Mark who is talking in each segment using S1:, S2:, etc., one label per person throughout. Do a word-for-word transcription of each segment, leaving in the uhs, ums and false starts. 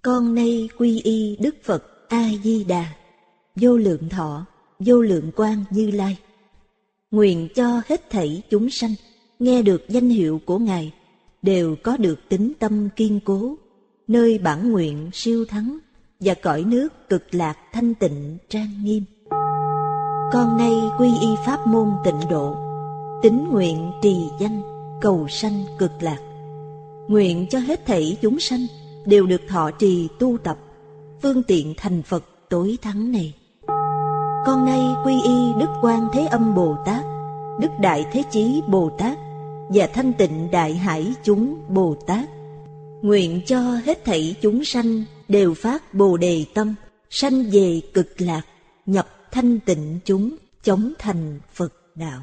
S1: Con nay quy y Đức Phật A-di-đà, vô lượng thọ, vô lượng quang Như Lai. Nguyện cho hết thảy chúng sanh nghe được danh hiệu của Ngài đều có được tín tâm kiên cố, nơi bản nguyện siêu thắng và cõi nước cực lạc thanh tịnh trang nghiêm. Con nay quy y pháp môn tịnh độ, tín nguyện trì danh cầu sanh cực lạc. Nguyện cho hết thảy chúng sanh đều được thọ trì tu tập phương tiện thành Phật tối thắng này. Con nay quy y Đức Quan Thế Âm Bồ Tát, Đức Đại Thế Chí Bồ Tát và Thanh Tịnh Đại Hải chúng Bồ Tát. Nguyện cho hết thảy chúng sanh đều phát Bồ Đề tâm, sanh về cực lạc, nhập thanh tịnh chúng, chóng thành Phật đạo.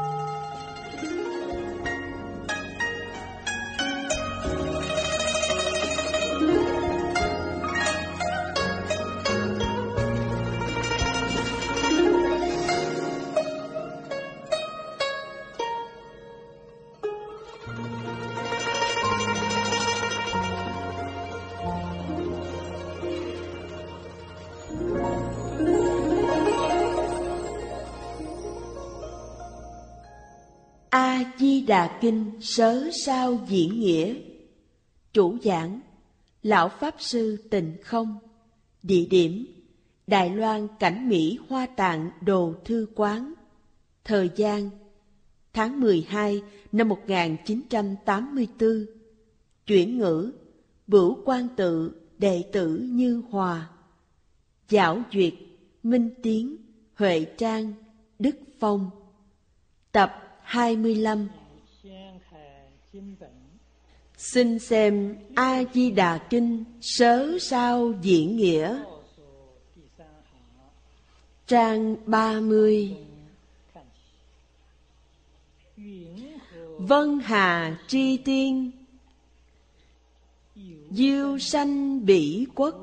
S2: A-di-đà Kinh Sớ Sao Diễn Nghĩa. Chủ giảng Lão Pháp Sư Tịnh Không. Địa điểm Đài Loan Cảnh Mỹ Hoa Tạng Đồ Thư Quán. Thời gian tháng mười hai năm một nghìn chín trăm tám mươi tư. Chuyển ngữ Bửu Quan Tự đệ tử Như Hòa. Giảo duyệt Minh Tiến, Huệ Trang, Đức Phong. Tập hai mươi lăm. Xin xem A-di-đà Kinh Sớ Sao Diễn Nghĩa. Trang ba mươi. Vân Hà Tri Tiên, Diêu sanh bỉ quốc,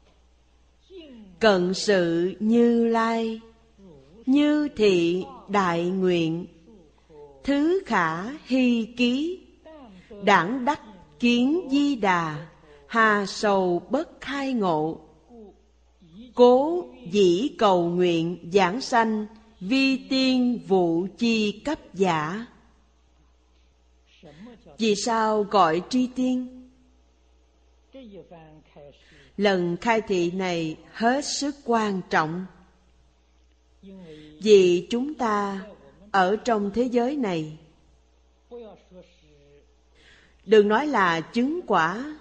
S2: cận sự Như Lai, như thị đại nguyện, thứ khả hy ký, đẳng đắc kiến di đà, hà sầu bất khai ngộ. Cố dĩ cầu nguyện giảng sanh, vi tiên vụ chi cấp giả. Vì sao gọi tri tiên? Lần khai thị này hết sức quan trọng. Vì chúng ta ở trong thế giới này, đừng nói là chứng quả,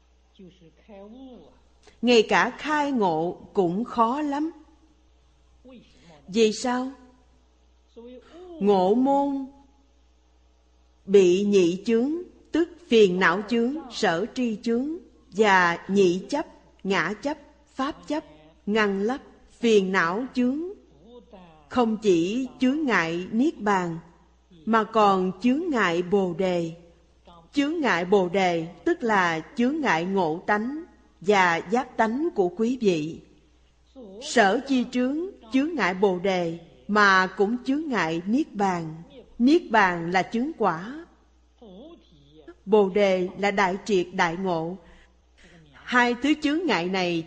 S2: ngay cả khai ngộ cũng khó lắm. Vì sao? Ngộ môn bị nhị chướng, tức phiền não chướng, sở tri chướng và nhị chấp, ngã chấp, pháp chấp ngăn lấp phiền não chướng. Không chỉ chướng ngại niết bàn mà còn chướng ngại bồ đề. Chướng ngại bồ đề tức là chướng ngại ngộ tánh và giác tánh của quý vị. Sở chi chướng chướng ngại bồ đề mà cũng chướng ngại niết bàn. Niết bàn là chướng quả, bồ đề là đại triệt đại ngộ. Hai thứ chướng ngại này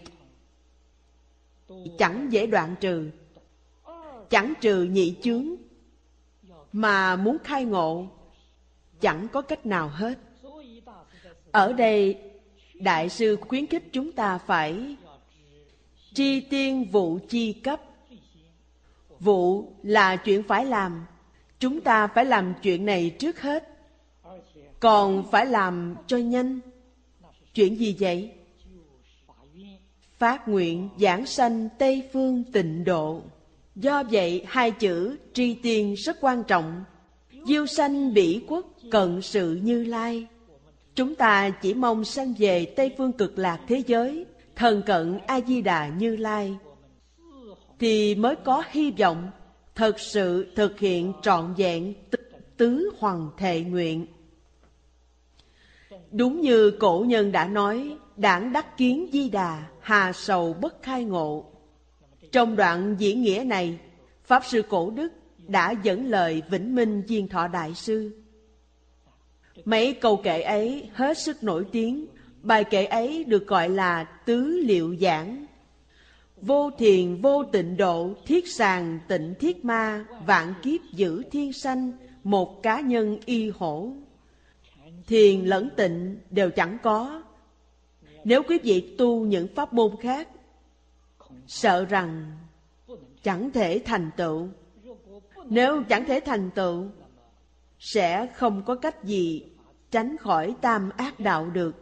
S2: chẳng dễ đoạn trừ. Chẳng trừ nhị chướng mà muốn khai ngộ chẳng có cách nào hết. Ở đây Đại sư khuyến khích chúng ta phải tri tiên vụ chi cấp. Vụ là chuyện phải làm, chúng ta phải làm chuyện này trước hết, còn phải làm cho nhanh. Chuyện gì vậy? Phát nguyện giảng sanh Tây Phương Tịnh Độ. Do vậy hai chữ tri tiên rất quan trọng. Diêu sanh bỉ quốc, cận sự Như Lai. Chúng ta chỉ mong sanh về Tây Phương Cực Lạc thế giới, thần cận A-di-đà Như Lai, thì mới có hy vọng thật sự thực hiện trọn vẹn tứ hoằng thệ nguyện. Đúng như cổ nhân đã nói, đản đắc kiến di đà, hà sầu bất khai ngộ. Trong đoạn diễn nghĩa này, Pháp Sư Cổ Đức đã dẫn lời Vĩnh Minh Diên Thọ Đại Sư. Mấy câu kệ ấy hết sức nổi tiếng, Bài kệ ấy được gọi là tứ liệu giảng. Vô thiền vô tịnh độ, thiết sàng tịnh thiết ma, vạn kiếp giữ thiên sanh, một cá nhân y hổ. Thiền lẫn tịnh đều chẳng có. Nếu quý vị tu những pháp môn khác, sợ rằng chẳng thể thành tựu. Nếu chẳng thể thành tựu, sẽ không có cách gì tránh khỏi tam ác đạo được.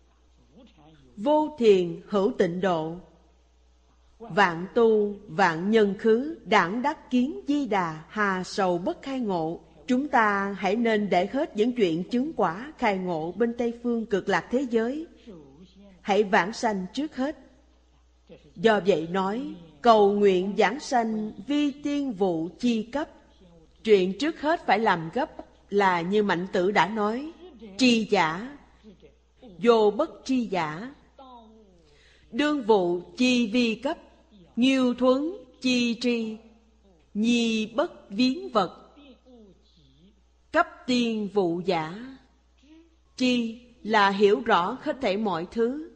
S2: Vô thiền hữu tịnh độ, vạn tu vạn nhân khứ, đãng đắc kiến di đà, hà sầu bất khai ngộ. Chúng ta hãy nên để hết những chuyện chứng quả khai ngộ bên Tây phương cực lạc thế giới, hãy vãng sanh trước hết. Do vậy nói, cầu nguyện vãng sanh vi tiên vụ chi cấp. Chuyện trước hết phải làm gấp là như Mạnh Tử đã nói, tri giả, vô bất tri giả, đương vụ chi vi cấp, nghiêu thuấn chi tri, nhi bất viếng vật, cấp tiên vụ giả. Chi là hiểu rõ hết thảy mọi thứ.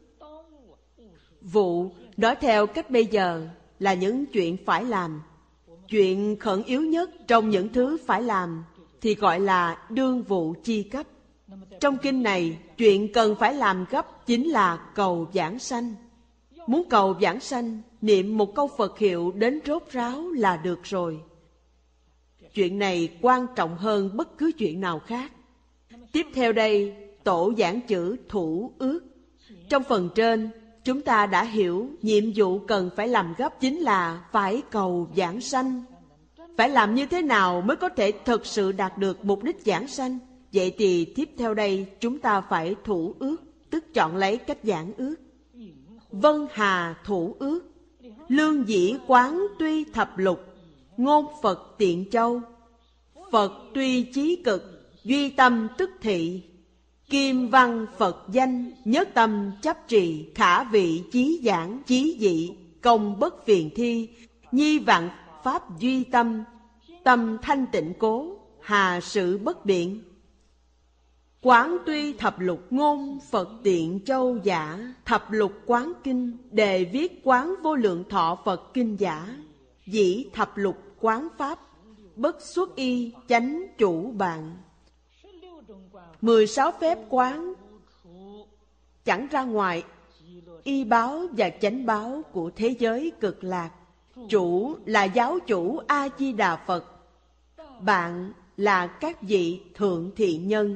S2: Vụ nói theo cách bây giờ là những chuyện phải làm. Chuyện khẩn yếu nhất trong những thứ phải làm thì gọi là đương vụ chi cấp. Trong kinh này, chuyện cần phải làm gấp chính là cầu vãng sanh. Muốn cầu vãng sanh, niệm một câu Phật hiệu đến rốt ráo là được rồi. Chuyện này quan trọng hơn bất cứ chuyện nào khác. Tiếp theo đây, tổ giảng chữ thủ ước. Trong phần trên, chúng ta đã hiểu nhiệm vụ cần phải làm gấp chính là phải cầu vãng sanh. Phải làm như thế nào mới có thể thực sự đạt được mục đích vãng sanh? Vậy thì tiếp theo đây chúng ta phải thủ ước, tức chọn lấy cách giảng ước. Vân hà thủ ước, lương dĩ quán tuy thập lục, ngôn Phật tiện châu. Phật tuy chí cực, duy tâm tức thị. Kim văn Phật danh, nhất tâm chấp trì. Khả vị chí giảng, chí dị, công bất phiền thi. Nhi vạn pháp duy tâm, tâm thanh tịnh cố, hà sự bất biện. Quán tuy thập lục, ngôn Phật tiện châu giả. Thập lục quán kinh, đề viết quán vô lượng thọ Phật kinh giả. Dĩ thập lục quán pháp, bất xuất y chánh chủ bạn. Mười sáu phép quán chẳng ra ngoài y báo và chánh báo của thế giới cực lạc. Chủ là giáo chủ A-di-đà Phật, bạn là các vị thượng thiện nhân.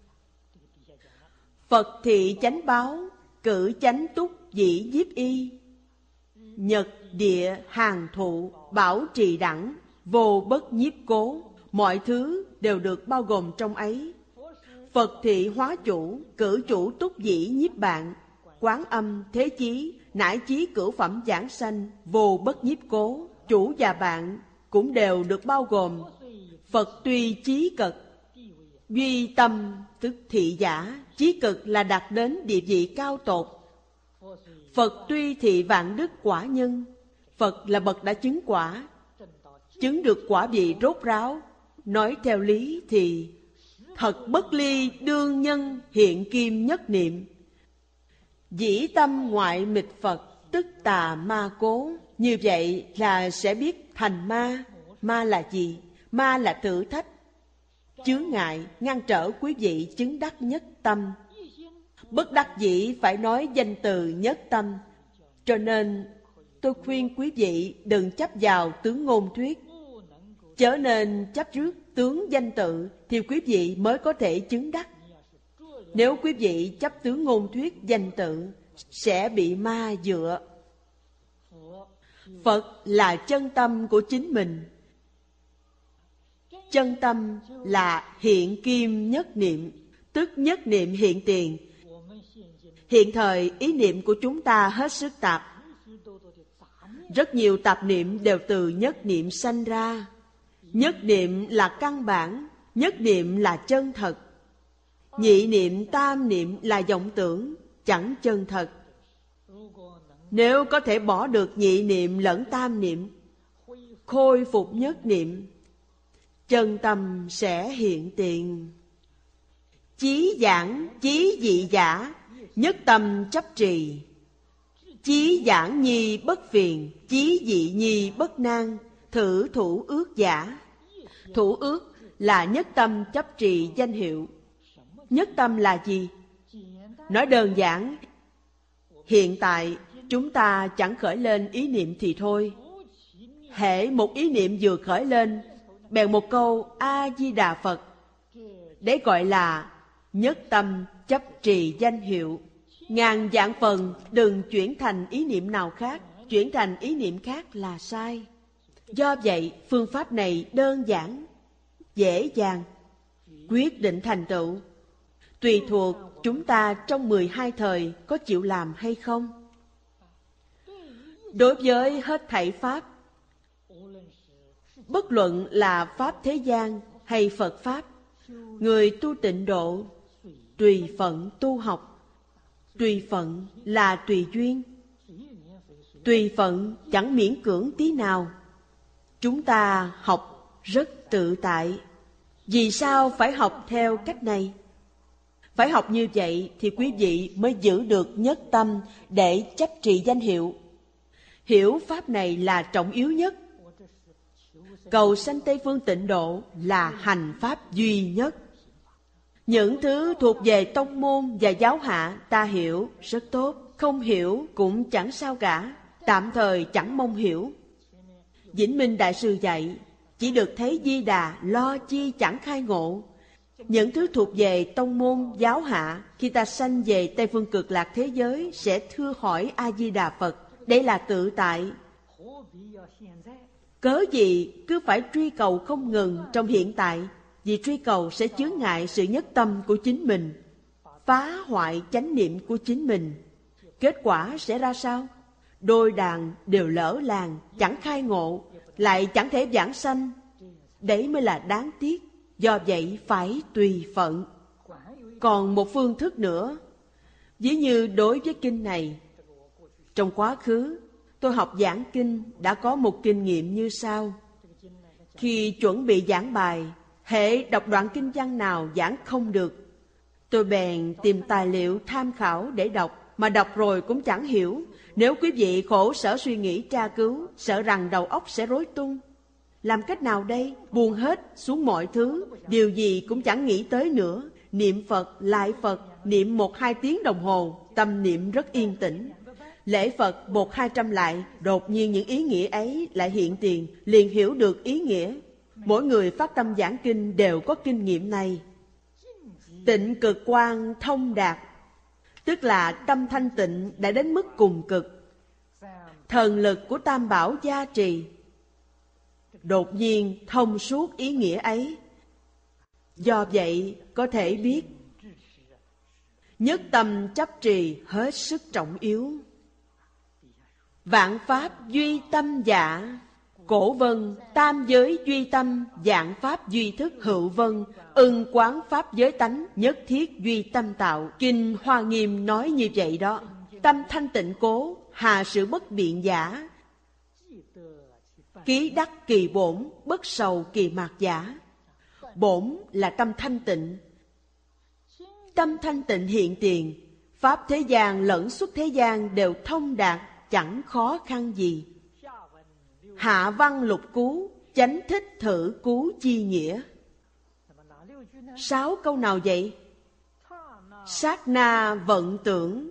S2: Phật thị chánh báo, cử chánh túc dĩ nhiếp y. Nhật địa hàng thụ, bảo trì đẳng, vô bất nhiếp cố. Mọi thứ đều được bao gồm trong ấy. Phật thị hóa chủ, cử chủ túc dĩ nhiếp bạn, quán âm thế chí, nải chí cửu phẩm giảng sanh, vô bất nhiếp cố. Chủ và bạn cũng đều được bao gồm. Phật tuy chí cực, duy tâm tức thị giả. Chí cực là đạt đến địa vị cao tột. Phật tuy thị vạn đức quả nhân. Phật là bậc đã chứng quả, chứng được quả vị rốt ráo. Nói theo lý thì thật bất ly đương nhân hiện kim nhất niệm. Dĩ tâm ngoại mịch Phật, tức tà ma cố. Như vậy là sẽ biết thành ma. Ma là gì? Ma là thử thách, chướng ngại, ngăn trở quý vị chứng đắc nhất tâm. Bất đắc dĩ phải nói danh từ nhất tâm. Cho nên tôi khuyên quý vị đừng chấp vào tướng ngôn thuyết, chớ nên chấp trước tướng danh tự thì quý vị mới có thể chứng đắc. Nếu quý vị chấp tướng ngôn thuyết danh tự sẽ bị ma dựa. Phật là chân tâm của chính mình. Chân tâm là hiện kim nhất niệm, tức nhất niệm hiện tiền. Hiện thời ý niệm của chúng ta hết sức tạp. Rất nhiều tạp niệm đều từ nhất niệm sanh ra. Nhất niệm là căn bản, nhất niệm là chân thật. Nhị niệm, tam niệm là vọng tưởng, chẳng chân thật. Nếu có thể bỏ được nhị niệm lẫn tam niệm, khôi phục nhất niệm, chân tâm sẽ hiện tiền. Chí giảng, chí dị giả, nhất tâm chấp trì, chí giảng nhi bất phiền, chí dị nhi bất nan, thử thủ ước giả. Thủ ước là nhất tâm chấp trì danh hiệu. Nhất tâm là gì? Nói đơn giản, hiện tại chúng ta chẳng khởi lên ý niệm thì thôi. Hễ một ý niệm vừa khởi lên, bèn một câu A-di-đà Phật, đấy gọi là nhất tâm chấp trì danh hiệu. Ngàn vạn phần đừng chuyển thành ý niệm nào khác. Chuyển thành ý niệm khác là sai. Do vậy, phương pháp này đơn giản, dễ dàng, quyết định thành tựu. Tùy thuộc chúng ta trong mười hai thời có chịu làm hay không. Đối với hết thảy pháp, bất luận là pháp thế gian hay Phật pháp, người tu tịnh độ tùy phận tu học. Tùy phận là tùy duyên. Tùy phận chẳng miễn cưỡng tí nào. Chúng ta học rất tự tại. Vì sao phải học theo cách này? Phải học như vậy thì quý vị mới giữ được nhất tâm để chấp trì danh hiệu. Hiểu pháp này là trọng yếu nhất. Cầu sanh Tây Phương tịnh độ là hành pháp duy nhất. Những thứ thuộc về tông môn và giáo hạ ta hiểu rất tốt, không hiểu cũng chẳng sao cả, tạm thời chẳng mong hiểu. Vĩnh Minh Đại Sư dạy, chỉ được thấy Di Đà lo chi chẳng khai ngộ. Những thứ thuộc về tông môn giáo hạ, khi ta sanh về Tây Phương Cực Lạc thế giới sẽ thưa hỏi A-di-đà Phật. Đây là tự tại. Cớ gì cứ phải truy cầu không ngừng trong hiện tại? Vì truy cầu sẽ chướng ngại sự nhất tâm của chính mình, phá hoại chánh niệm của chính mình. Kết quả sẽ ra sao? Đôi đàn đều lỡ làng, chẳng khai ngộ, lại chẳng thể vãng sanh. Đấy mới là đáng tiếc. Do vậy phải tùy phận. Còn một phương thức nữa, ví như đối với kinh này, trong quá khứ tôi học giảng kinh đã có một kinh nghiệm như sau. Khi chuẩn bị giảng bài, hễ đọc đoạn kinh văn nào giảng không được, tôi bèn tìm tài liệu tham khảo để đọc, mà đọc rồi cũng chẳng hiểu. Nếu quý vị khổ sở suy nghĩ tra cứu, sợ rằng đầu óc sẽ rối tung. Làm cách nào đây? Buông hết xuống mọi thứ, điều gì cũng chẳng nghĩ tới nữa. Niệm Phật, lại Phật, niệm một hai tiếng đồng hồ, tâm niệm rất yên tĩnh. Lễ Phật một hai trăm lại, đột nhiên những ý nghĩa ấy lại hiện tiền, liền hiểu được ý nghĩa. Mỗi người phát tâm giảng kinh đều có kinh nghiệm này. Tịnh cực quan thông đạt, tức là tâm thanh tịnh đã đến mức cùng cực. Thần lực của Tam Bảo gia trì, đột nhiên thông suốt ý nghĩa ấy. Do vậy có thể biết nhất tâm chấp trì hết sức trọng yếu. Vạn pháp duy tâm dạ, cổ vân tam giới duy tâm, vạn pháp duy thức hữu vân, ưng quán pháp giới tánh, nhất thiết duy tâm tạo. Kinh Hoa Nghiêm nói như vậy đó. Tâm thanh tịnh cố, hà sự bất biện giả. Ký đắc kỳ bổn, bất sầu kỳ mạt giả. Bổn là tâm thanh tịnh. Tâm thanh tịnh hiện tiền, pháp thế gian lẫn xuất thế gian đều thông đạt, chẳng khó khăn gì. Hạ văn lục cú, chánh thích thử cú chi nghĩa. Sáu câu nào vậy? Sát na vận tưởng,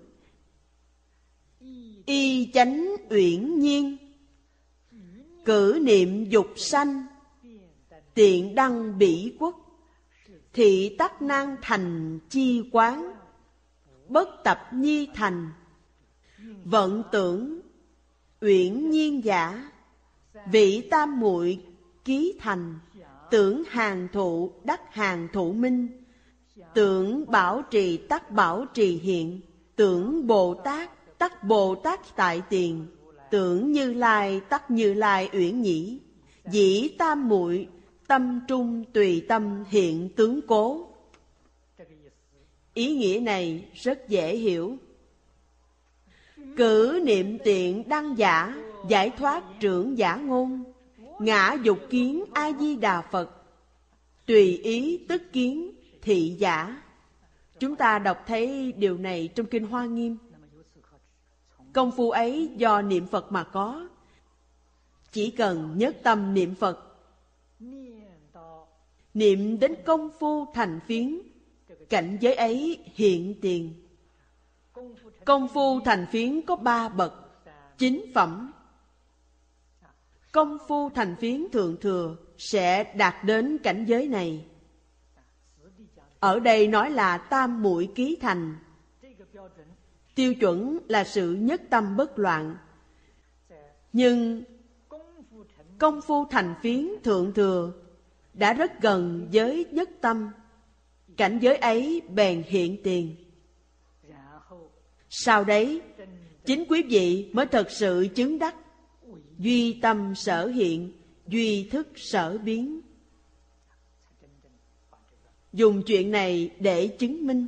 S2: y chánh uyển nhiên, cử niệm dục sanh, tiện đăng bỉ quốc, thị tắc nan thành chi quán, bất tập nhi thành, vận tưởng uyển nhiên giả, vị tam muội ký thành, tưởng hàng thụ đắc hàng thụ minh, tưởng bảo trì tắc bảo trì hiện, tưởng Bồ Tát tắc Bồ Tát tại tiền, tưởng Như Lai tắc Như Lai uyển nhĩ, dĩ tam muội tâm trung tùy tâm hiện tướng cố. Ý nghĩa này rất dễ hiểu. Cử niệm tiện đăng giả, giải thoát trưởng giả ngôn, ngã dục kiến A Di Đà Phật, tùy ý tức kiến thị giả. Chúng ta đọc thấy điều này trong Kinh Hoa Nghiêm. Công phu ấy do niệm Phật mà có. Chỉ cần nhất tâm niệm Phật, niệm đến công phu thành phiến, cảnh giới ấy hiện tiền. Công phu thành phiến có ba bậc, chính phẩm. Công phu thành phiến thượng thừa sẽ đạt đến cảnh giới này. Ở đây nói là tam muội ký thành. Tiêu chuẩn là sự nhất tâm bất loạn. Nhưng công phu thành phiến thượng thừa đã rất gần với nhất tâm, cảnh giới ấy bèn hiện tiền. Sau đấy, chính quý vị mới thật sự chứng đắc duy tâm sở hiện, duy thức sở biến. Dùng chuyện này để chứng minh.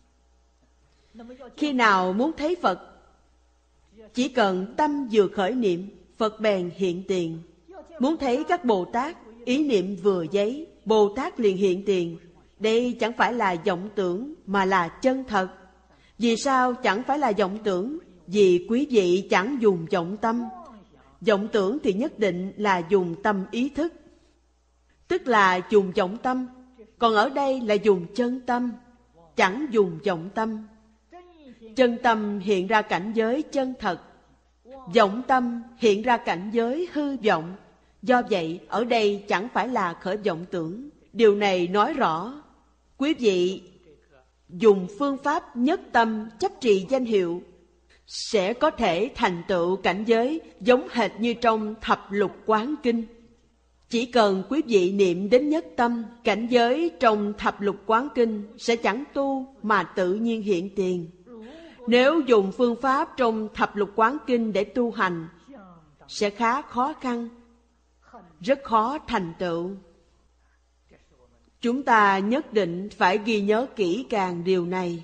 S2: Khi nào muốn thấy Phật, chỉ cần tâm vừa khởi niệm, Phật bèn hiện tiền. Muốn thấy các Bồ Tát, ý niệm vừa giấy, Bồ Tát liền hiện tiền. Đây chẳng phải là vọng tưởng mà là chân thật. Vì sao chẳng phải là vọng tưởng? Vì quý vị chẳng dùng vọng tâm. Vọng tưởng thì nhất định là dùng tâm ý thức, tức là dùng vọng tâm. Còn ở đây là dùng chân tâm, chẳng dùng vọng tâm. Chân tâm hiện ra cảnh giới chân thật, vọng tâm hiện ra cảnh giới hư vọng. Do vậy, ở đây chẳng phải là khởi vọng tưởng. Điều này nói rõ, quý vị dùng phương pháp nhất tâm chấp trì danh hiệu, sẽ có thể thành tựu cảnh giới giống hệt như trong Thập Lục Quán Kinh. Chỉ cần quý vị niệm đến nhất tâm, cảnh giới trong Thập Lục Quán Kinh sẽ chẳng tu mà tự nhiên hiện tiền. Nếu dùng phương pháp trong Thập Lục Quán Kinh để tu hành, sẽ khá khó khăn, rất khó thành tựu. Chúng ta nhất định phải ghi nhớ kỹ càng điều này.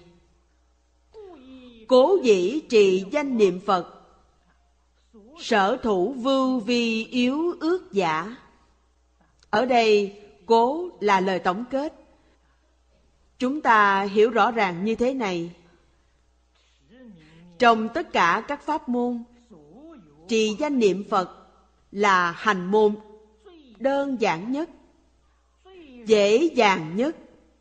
S2: Cố dĩ trì danh niệm Phật, sở thủ vưu vi yếu ước giả. Ở đây, cố là lời tổng kết. Chúng ta hiểu rõ ràng như thế này. Trong tất cả các pháp môn, trì danh niệm Phật là hành môn đơn giản nhất, dễ dàng nhất,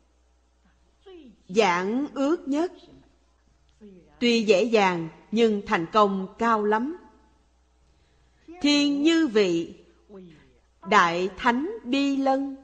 S2: giản ước nhất. Tuy dễ dàng nhưng thành công cao lắm. Thiên như vị, đại thánh bi lân,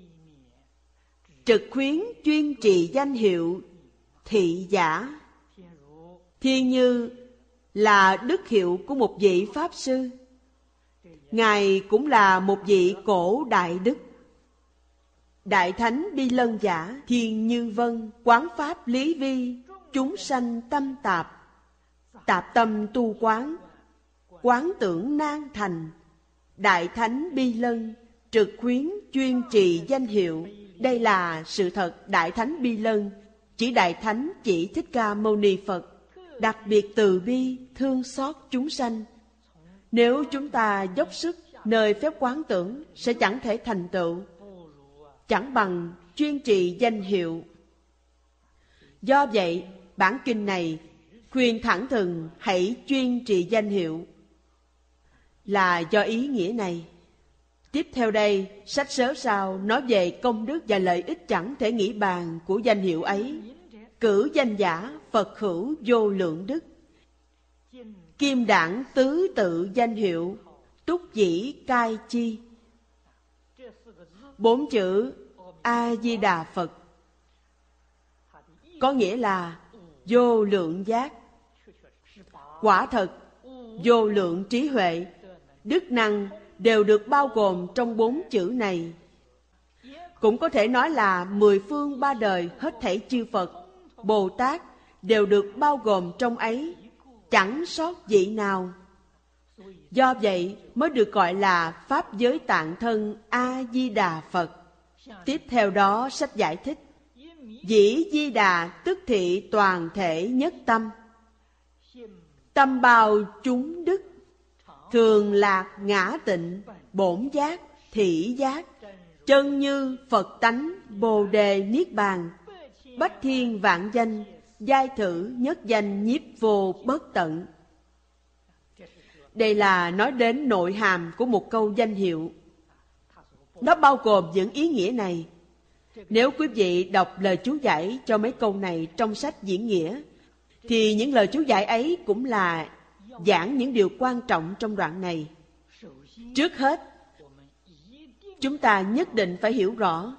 S2: trực khuyến chuyên trì danh hiệu thị giả. Thiên như là đức hiệu của một vị Pháp Sư. Ngài cũng là một vị cổ đại đức. Đại thánh bi lân giả, thiên như vân, quán pháp lý vi, chúng sanh tâm tạp. Tạp tâm tu quán, quán tưởng nan thành. Đại thánh bi lân, trực khuyến chuyên trì danh hiệu. Đây là sự thật. Đại thánh bi lân chỉ Đại thánh chỉ Thích Ca Mâu Ni Phật, đặc biệt từ bi thương xót chúng sanh. Nếu chúng ta dốc sức nơi phép quán tưởng, sẽ chẳng thể thành tựu, chẳng bằng chuyên trì danh hiệu. Do vậy, bản kinh này khuyên thẳng thừng hãy chuyên trì danh hiệu, là do ý nghĩa này. Tiếp theo đây, sách sớ sao nói về công đức và lợi ích chẳng thể nghĩ bàn của danh hiệu ấy. Cử danh giả Phật hữu vô lượng đức, kim đảng tứ tự danh hiệu, túc dĩ cai chi. Bốn chữ A Di Đà Phật có nghĩa là vô lượng giác. Quả thật, vô lượng trí huệ, đức năng đều được bao gồm trong bốn chữ này. Cũng có thể nói là mười phương ba đời hết thảy chư Phật, Bồ Tát đều được bao gồm trong ấy, chẳng sót vị nào. Do vậy mới được gọi là Pháp giới tạng thân A-di-đà Phật. Tiếp theo đó sách giải thích: Dĩ Di Đà tức thị toàn thể nhất tâm, tâm bao chúng đức, thường lạc ngã tịnh, bổn giác, thị giác, chân như Phật tánh, Bồ đề niết bàn, Bách thiên vạn danh, giai thử nhất danh nhiếp vô bất tận. Đây là nói đến nội hàm của một câu danh hiệu. Nó bao gồm những ý nghĩa này. Nếu quý vị đọc lời chú giải cho mấy câu này trong sách diễn nghĩa, thì những lời chú giải ấy cũng là giảng những điều quan trọng trong đoạn này. Trước hết, chúng ta nhất định phải hiểu rõ,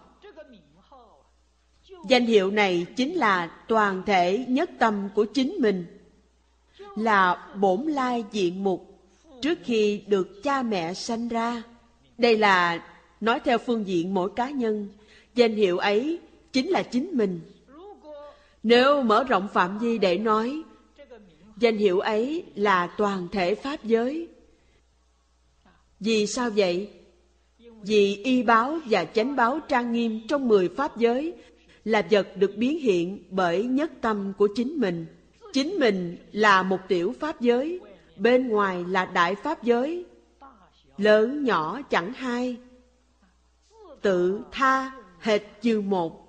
S2: danh hiệu này chính là toàn thể nhất tâm của chính mình, là bổn lai diện mục trước khi được cha mẹ sanh ra. Đây là nói theo phương diện mỗi cá nhân, danh hiệu ấy chính là chính mình. Nếu mở rộng phạm vi để nói, danh hiệu ấy là toàn thể pháp giới. Vì sao vậy? Vì y báo và chánh báo trang nghiêm trong mười pháp giới là vật được biến hiện bởi nhất tâm của chính mình. Chính mình là một tiểu pháp giới, bên ngoài là đại pháp giới, lớn nhỏ chẳng hai, tự tha hệt như một.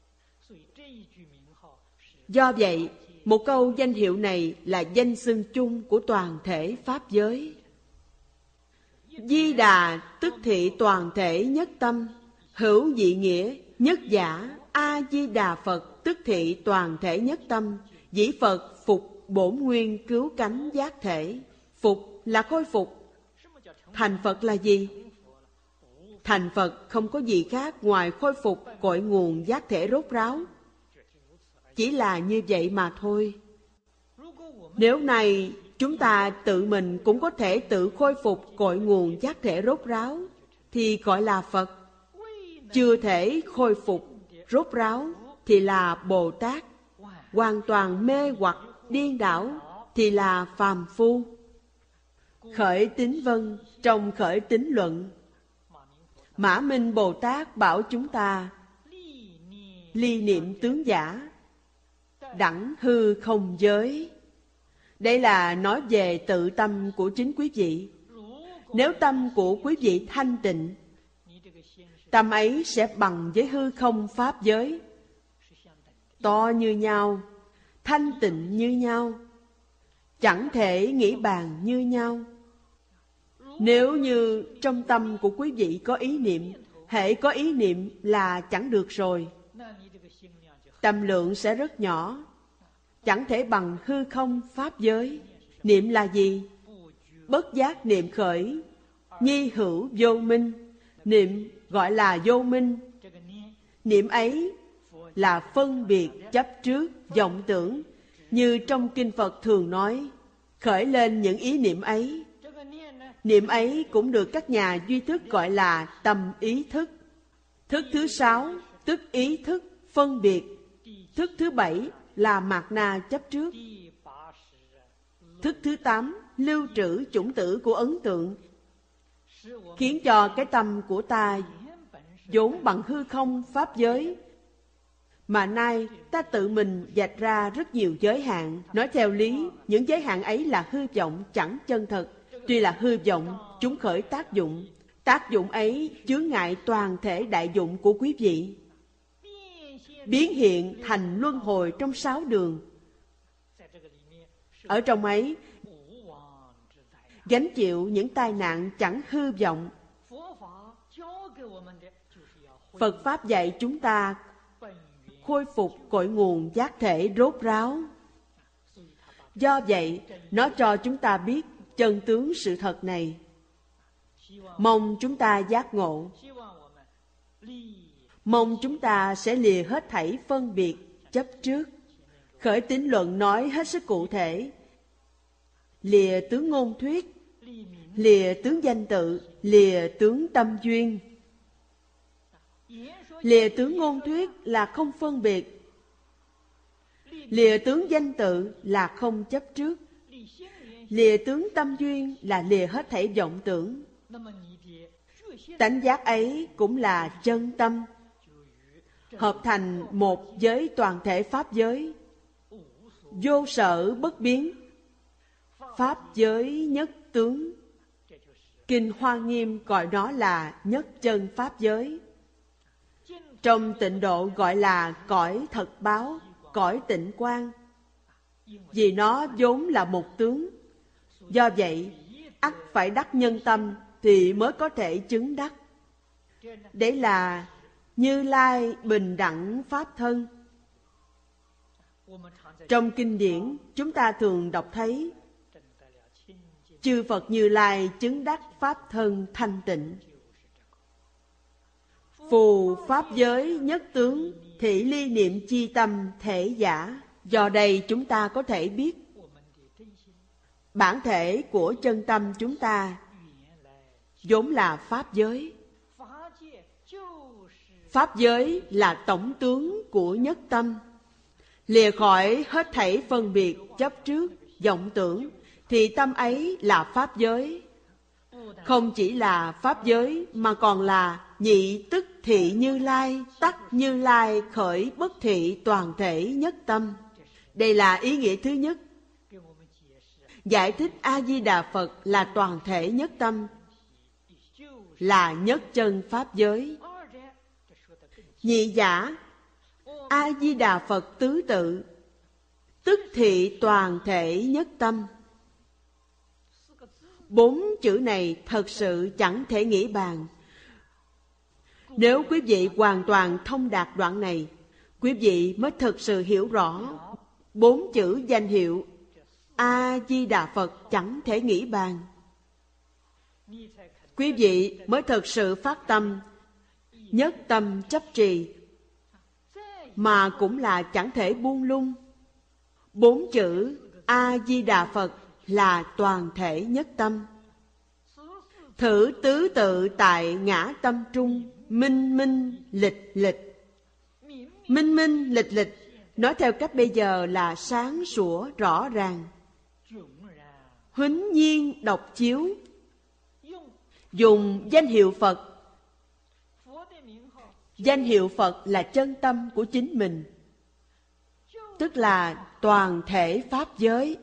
S2: Do vậy, một câu danh hiệu này là danh xưng chung của toàn thể pháp giới. Di Đà tức thị toàn thể nhất tâm, hữu dị nghĩa, nhất giả, A-di-đà Phật tức thị toàn thể nhất tâm, dĩ Phật phục bổn nguyên cứu cánh giác thể. Phục là khôi phục. Thành Phật là gì? Thành Phật không có gì khác ngoài khôi phục cội nguồn giác thể rốt ráo. Chỉ là như vậy mà thôi. Nếu này chúng ta tự mình cũng có thể tự khôi phục cội nguồn giác thể rốt ráo, thì gọi là Phật. Chưa thể khôi phục rốt ráo thì là Bồ Tát. Hoàn toàn mê hoặc điên đảo thì là phàm phu. Khởi Tín Vân trong Khởi Tín Luận, Mã Minh Bồ Tát bảo chúng ta ly niệm tướng giả, đẳng hư không giới. Đây là nói về tự tâm của chính quý vị. Nếu tâm của quý vị thanh tịnh, tâm ấy sẽ bằng với hư không pháp giới, to như nhau, thanh tịnh như nhau, chẳng thể nghĩ bàn như nhau. Nếu như trong tâm của quý vị có ý niệm, hễ có ý niệm là chẳng được rồi. Tâm lượng sẽ rất nhỏ, chẳng thể bằng hư không pháp giới. Niệm là gì? Bất giác niệm khởi, nhi hữu vô minh. Niệm gọi là vô minh. Niệm ấy là phân biệt chấp trước, vọng tưởng. Như trong kinh Phật thường nói, khởi lên những ý niệm ấy. Niệm ấy cũng được các nhà duy thức gọi là tâm ý thức. Thức thứ sáu, tức ý thức, phân biệt. Thức thứ bảy là mạt na chấp trước. Thức thứ tám, lưu trữ chủng tử của ấn tượng, khiến cho cái tâm của ta vốn bằng hư không pháp giới, mà nay ta tự mình vạch ra rất nhiều giới hạn. Nói theo lý, những giới hạn ấy là hư vọng chẳng chân thật. Tuy là hư vọng, chúng khởi tác dụng. Tác dụng ấy chướng ngại toàn thể đại dụng của quý vị, biến hiện thành luân hồi trong sáu đường. Ở trong ấy gánh chịu những tai nạn chẳng hư vọng. Phật Pháp dạy chúng ta khôi phục cội nguồn giác thể rốt ráo. Do vậy, nó cho chúng ta biết chân tướng sự thật này. Mong chúng ta giác ngộ. Mong chúng ta sẽ lìa hết thảy phân biệt, chấp trước. Khởi Tín Luận nói hết sức cụ thể. Lìa tướng ngôn thuyết, lìa tướng danh tự, lìa tướng tâm duyên. Lìa tướng ngôn thuyết là không phân biệt. Lìa tướng danh tự là không chấp trước. Lìa tướng tâm duyên là lìa hết thảy vọng tưởng. Tánh giác ấy cũng là chân tâm, hợp thành một với toàn thể pháp giới, vô sở bất biến, pháp giới nhất tướng. Kinh Hoa Nghiêm gọi đó là nhất chân pháp giới. Trong tịnh độ gọi là cõi thật báo, cõi tịnh quang. Vì nó vốn là một tướng. Do vậy, ắt phải đắc nhân tâm thì mới có thể chứng đắc. Đấy là Như Lai bình đẳng pháp thân. Trong kinh điển, chúng ta thường đọc thấy chư Phật Như Lai chứng đắc pháp thân thanh tịnh. Phù pháp giới nhất tướng, thị ly niệm chi tâm thể giả. Do đây chúng ta có thể biết bản thể của chân tâm chúng ta vốn là pháp giới. Pháp giới là tổng tướng của nhất tâm. Lìa khỏi hết thảy phân biệt chấp trước, vọng tưởng, thì tâm ấy là pháp giới. Không chỉ là pháp giới mà còn là nhị tức thị Như Lai, tắc Như Lai khởi bất thị toàn thể nhất tâm. Đây là ý nghĩa thứ nhất. Giải thích A-di-đà Phật là toàn thể nhất tâm, là nhất chân pháp giới. Nhị giả, A-di-đà Phật tứ tự, tức thị toàn thể nhất tâm. Bốn chữ này thật sự chẳng thể nghĩ bàn. Nếu quý vị hoàn toàn thông đạt đoạn này, quý vị mới thực sự hiểu rõ bốn chữ danh hiệu A-di-đà Phật chẳng thể nghĩ bàn. Quý vị mới thực sự phát tâm, nhất tâm chấp trì, mà cũng là chẳng thể buông lung. Bốn chữ A-di-đà Phật là toàn thể nhất tâm. Thử tứ tự tại ngã tâm trung, minh minh lịch lịch. Minh minh lịch lịch, nói theo cách bây giờ là sáng sủa rõ ràng. Huỳnh nhiên độc chiếu, dùng danh hiệu Phật. Danh hiệu Phật là chân tâm của chính mình, tức là toàn thể pháp giới.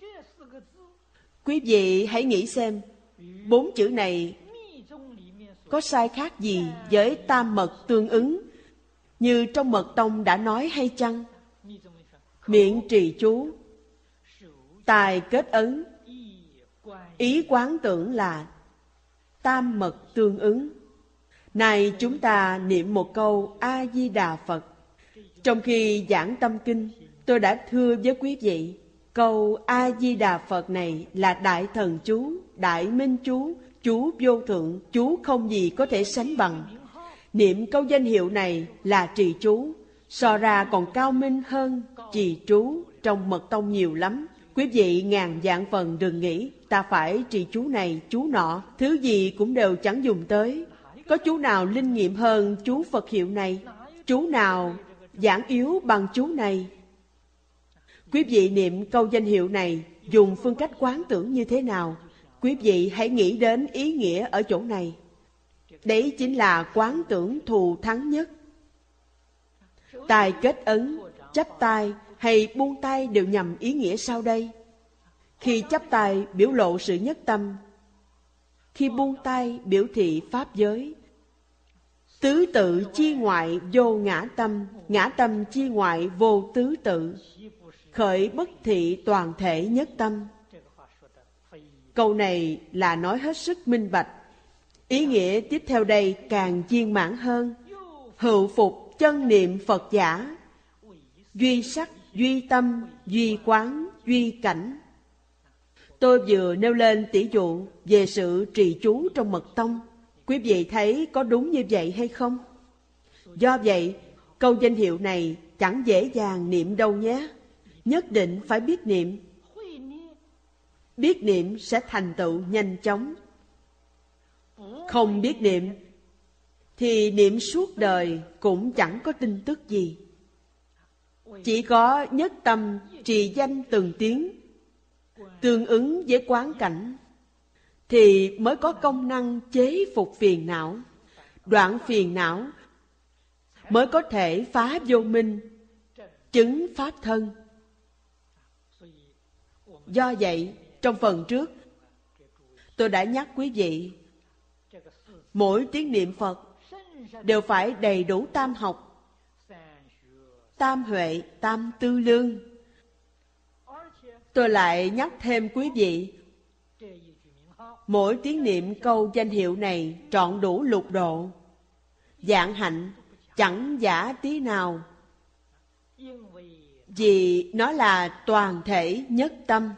S2: Quý vị hãy nghĩ xem, bốn chữ này có sai khác gì với tam mật tương ứng như trong Mật Tông đã nói hay chăng? Miệng trì chú, tài kết ấn, ý quán tưởng là tam mật tương ứng. Này chúng ta niệm một câu A-di-đà Phật. Trong khi giảng tâm kinh, tôi đã thưa với quý vị, câu A-di-đà Phật này là đại thần chú, đại minh chú, chú vô thượng, chú không gì có thể sánh bằng. Niệm câu danh hiệu này là trì chú, so ra còn cao minh hơn trì chú trong Mật Tông nhiều lắm. Quý vị ngàn vạn phần đừng nghĩ ta phải trì chú này, chú nọ, thứ gì cũng đều chẳng dùng tới. Có chú nào linh nghiệm hơn chú Phật hiệu này? Chú nào giảng yếu bằng chú này? Quý vị niệm câu danh hiệu này dùng phương cách quán tưởng như thế nào? Quý vị hãy nghĩ đến ý nghĩa ở chỗ này. Đấy chính là quán tưởng thù thắng nhất. Tài kết ấn, chắp tay hay buông tay đều nhằm ý nghĩa sau đây. Khi chắp tay biểu lộ sự nhất tâm, khi buông tay biểu thị pháp giới. Tứ tự chi ngoại vô ngã tâm, ngã tâm chi ngoại vô tứ tự, khởi bất thị toàn thể nhất tâm. Câu này là nói hết sức minh bạch. Ý nghĩa tiếp theo đây càng viên mãn hơn. Hữu phục chân niệm Phật giả, duy sắc, duy tâm, duy quán, duy cảnh. Tôi vừa nêu lên tỷ dụ về sự trì chú trong Mật Tông. Quý vị thấy có đúng như vậy hay không? Do vậy, câu danh hiệu này chẳng dễ dàng niệm đâu nhé. Nhất định phải biết niệm. Biết niệm sẽ thành tựu nhanh chóng. Không biết niệm thì niệm suốt đời cũng chẳng có tin tức gì. Chỉ có nhất tâm trì danh từng tiếng, tương ứng với quán cảnh, thì mới có công năng chế phục phiền não, đoạn phiền não, mới có thể phá vô minh, chứng pháp thân. Do vậy, trong phần trước, tôi đã nhắc quý vị, mỗi tiếng niệm Phật đều phải đầy đủ tam học, tam huệ, tam tư lương. Tôi lại nhắc thêm quý vị, mỗi tiếng niệm câu danh hiệu này trọn đủ lục độ, vạn hạnh chẳng giả tí nào, vì nó là toàn thể nhất tâm.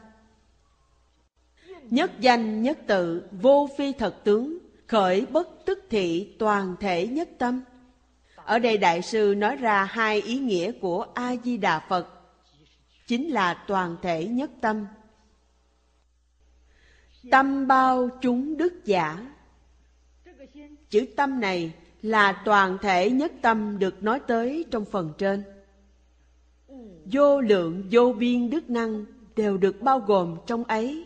S2: Nhất danh nhất tự, vô phi thật tướng, khởi bất tức thị, toàn thể nhất tâm. Ở đây Đại sư nói ra hai ý nghĩa của A-di-đà Phật, chính là toàn thể nhất tâm. Tâm bao chúng đức giả. Chữ tâm này là toàn thể nhất tâm được nói tới trong phần trên. Vô lượng vô biên đức năng đều được bao gồm trong ấy.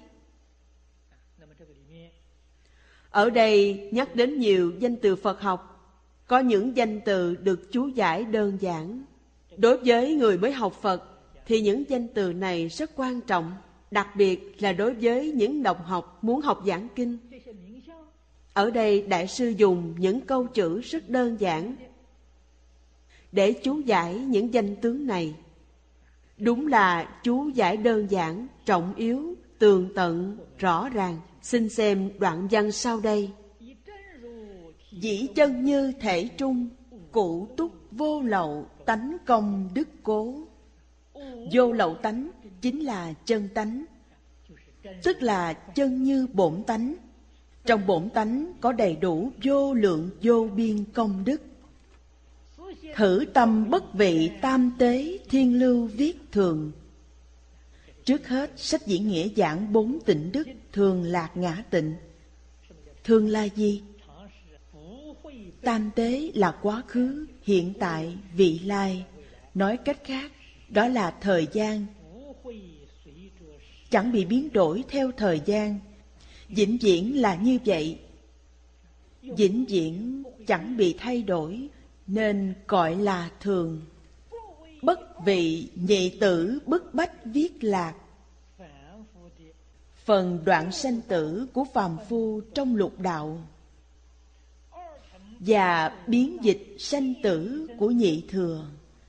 S2: Ở đây nhắc đến nhiều danh từ Phật học. Có những danh từ được chú giải đơn giản. Đối với người mới học Phật thì những danh từ này rất quan trọng, đặc biệt là đối với những đồng học muốn học giảng kinh. Ở đây Đại sư dùng những câu chữ rất đơn giản để chú giải những danh tướng này. Đúng là chú giải đơn giản, trọng yếu, tường tận, rõ ràng. Xin xem đoạn văn sau đây. Dĩ chân như thể trung, cụ túc vô lậu, tánh công đức cố. Vô lậu tánh chính là chân tánh, tức là chân như bổn tánh. Trong bổn tánh có đầy đủ vô lượng vô biên công đức. Thử tâm bất vị tam tế thiên lưu viết thường. Trước hết, sách diễn nghĩa giảng bốn tịnh đức thường lạc ngã tịnh. Thường là gì? Tam tế là quá khứ, hiện tại, vị lai. Nói cách khác, đó là thời gian, chẳng bị biến đổi theo thời gian. Vĩnh viễn là như vậy, vĩnh viễn chẳng bị thay đổi, nên gọi là thường. Bất vị nhị tử bức bách viết lạc. Phần đoạn sanh tử của phàm phu trong lục đạo và biến dịch sanh tử của nhị thừa.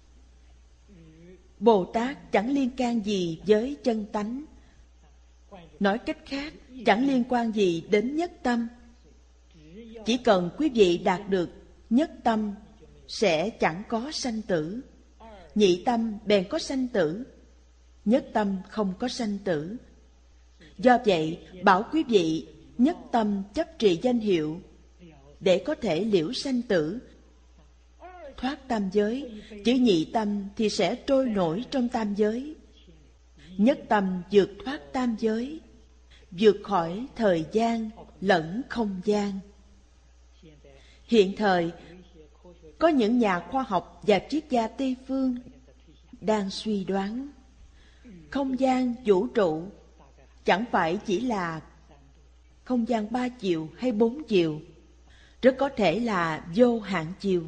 S2: Bồ Tát chẳng liên can gì với chân tánh. Nói cách khác, chẳng liên quan gì đến nhất tâm. Chỉ cần quý vị đạt được nhất tâm sẽ chẳng có sanh tử. Nhị tâm bèn có sanh tử, nhất tâm không có sanh tử. Do vậy, bảo quý vị nhất tâm chấp trì danh hiệu để có thể liễu sanh tử, thoát tam giới. Chữ nhị tâm thì sẽ trôi nổi trong tam giới. Nhất tâm vượt thoát tam giới, vượt khỏi thời gian lẫn không gian. Hiện thời, có những nhà khoa học và triết gia Tây phương đang suy đoán không gian vũ trụ chẳng phải chỉ là không gian ba chiều hay bốn chiều, rất có thể là vô hạn chiều.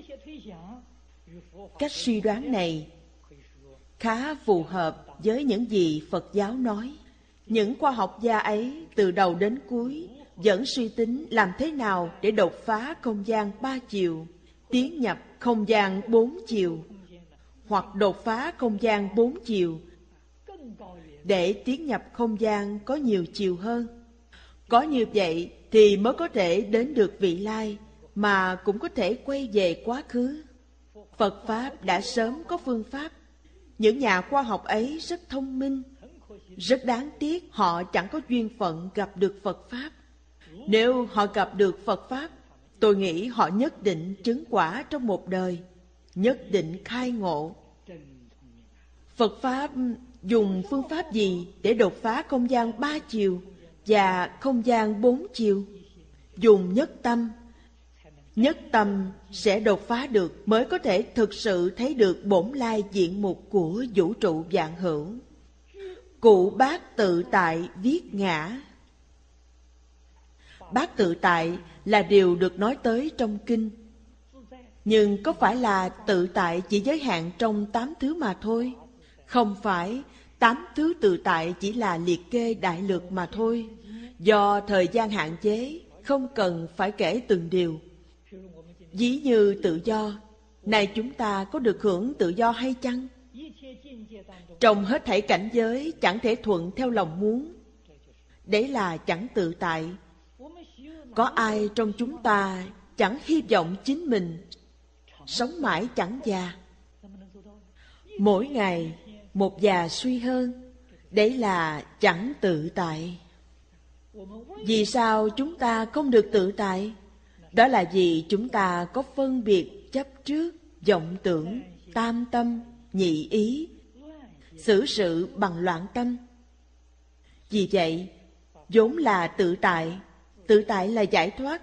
S2: Cách suy đoán này khá phù hợp với những gì Phật giáo nói. Những khoa học gia ấy từ đầu đến cuối vẫn suy tính làm thế nào để đột phá không gian ba chiều, tiến nhập không gian bốn chiều, hoặc đột phá không gian bốn chiều để tiến nhập không gian có nhiều chiều hơn. Có như vậy thì mới có thể đến được vị lai, mà cũng có thể quay về quá khứ. Phật Pháp đã sớm có phương pháp. Những nhà khoa học ấy rất thông minh. Rất đáng tiếc họ chẳng có duyên phận gặp được Phật Pháp. Nếu họ gặp được Phật Pháp, tôi nghĩ họ nhất định chứng quả trong một đời, nhất định khai ngộ. Phật Pháp dùng phương pháp gì để đột phá không gian ba chiều và không gian bốn chiều? Dùng nhất tâm. Nhất tâm sẽ đột phá được, mới có thể thực sự thấy được bổn lai diện mục của vũ trụ vạn hữu. Cụ bát tự tại viết ngã. Bát tự tại là điều được nói tới trong kinh. Nhưng có phải là tự tại chỉ giới hạn trong tám thứ mà thôi? Không phải, tám thứ tự tại chỉ là liệt kê đại lược mà thôi. Do thời gian hạn chế, không cần phải kể từng điều. Ví như tự do, này chúng ta có được hưởng tự do hay chăng? Trong hết thảy cảnh giới chẳng thể thuận theo lòng muốn. Đấy là chẳng tự tại. Có ai trong chúng ta chẳng hy vọng chính mình sống mãi chẳng già? Mỗi ngày một già suy hơn. Đấy là chẳng tự tại. Vì sao chúng ta không được tự tại? Đó là vì chúng ta có phân biệt chấp trước, vọng tưởng, tam tâm, nhị ý, xử sự bằng loạn tâm. Vì vậy, vốn là tự tại. Tự tại là giải thoát.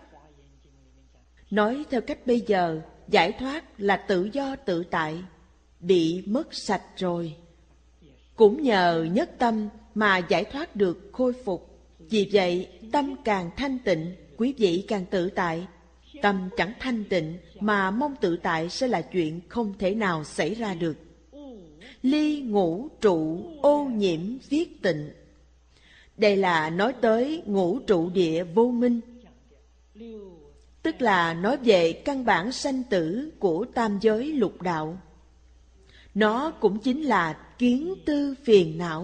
S2: Nói theo cách bây giờ, giải thoát là tự do tự tại, bị mất sạch rồi. Cũng nhờ nhất tâm mà giải thoát được khôi phục. Vì vậy, tâm càng thanh tịnh, quý vị càng tự tại. Tâm chẳng thanh tịnh mà mong tự tại sẽ là chuyện không thể nào xảy ra được. Ly ngũ trụ ô nhiễm viết tịnh. Đây là nói tới ngũ trụ địa vô minh, tức là nói về căn bản sanh tử của tam giới lục đạo. Nó cũng chính là kiến tư phiền não.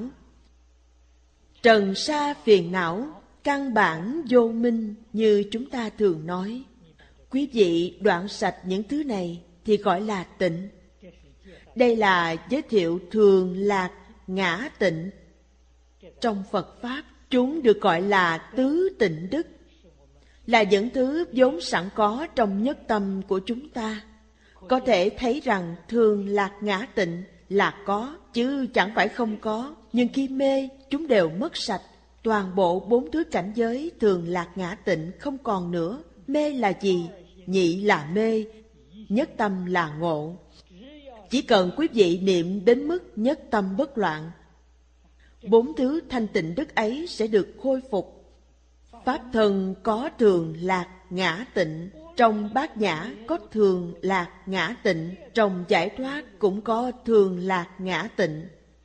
S2: Trần sa phiền não, căn bản vô minh như chúng ta thường nói. Quý vị đoạn sạch những thứ này thì gọi là tịnh. Đây là giới thiệu thường lạc ngã tịnh. Trong Phật Pháp, chúng được gọi là tứ tịnh đức, là những thứ vốn sẵn có trong nhất tâm của chúng ta. Có thể thấy rằng thường lạc ngã tịnh là có, chứ chẳng phải không có. Nhưng khi mê, chúng đều mất sạch. Toàn bộ bốn thứ cảnh giới thường lạc ngã tịnh không còn nữa. Mê là gì? Nhị là mê, nhất tâm là ngộ. Chỉ cần quý vị niệm đến mức nhất tâm bất loạn, bốn thứ thanh tịnh đức ấy sẽ được khôi phục. Pháp thân có thường lạc ngã tịnh, trong bát nhã có thường lạc ngã tịnh, trong giải thoát cũng có thường lạc ngã tịnh.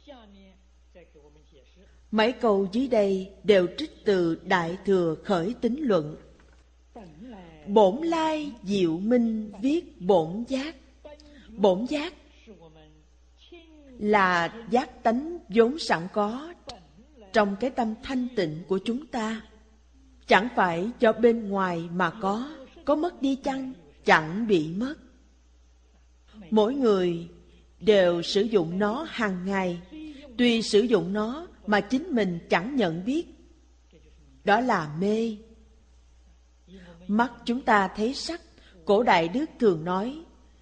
S2: Mấy câu dưới đây đều trích từ Đại Thừa Khởi Tín Luận. Bổn lai diệu minh viết bổn giác. Bổn giác là giác tánh vốn sẵn có trong cái tâm thanh tịnh của chúng ta. Chẳng phải cho bên ngoài mà có, có mất đi chăng? Chẳng bị mất. Mỗi người đều sử dụng nó hàng ngày, tuy sử dụng nó mà chính mình chẳng nhận biết. Đó là mê. Mắt chúng ta thấy sắc, cổ đại đức thường nói,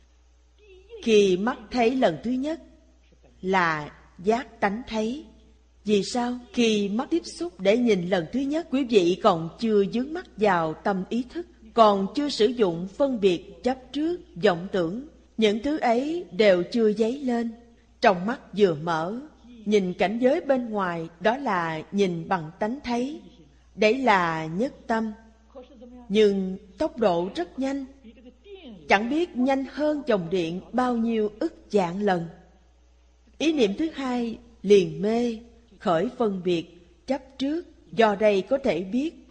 S2: khi mắt thấy lần thứ nhất là giác tánh thấy. Vì sao? Khi mắt tiếp xúc để nhìn lần thứ nhất, quý vị còn chưa dướng mắt vào tâm ý thức, còn chưa sử dụng phân biệt chấp trước, vọng tưởng. Những thứ ấy đều chưa dấy lên. Trong mắt vừa mở, nhìn cảnh giới bên ngoài, đó là nhìn bằng tánh thấy. Đấy là nhất tâm. Nhưng tốc độ rất nhanh, chẳng biết nhanh hơn dòng điện bao nhiêu ức vạn lần. Ý niệm thứ hai liền mê, khởi phân biệt, chấp trước. Do đây có thể biết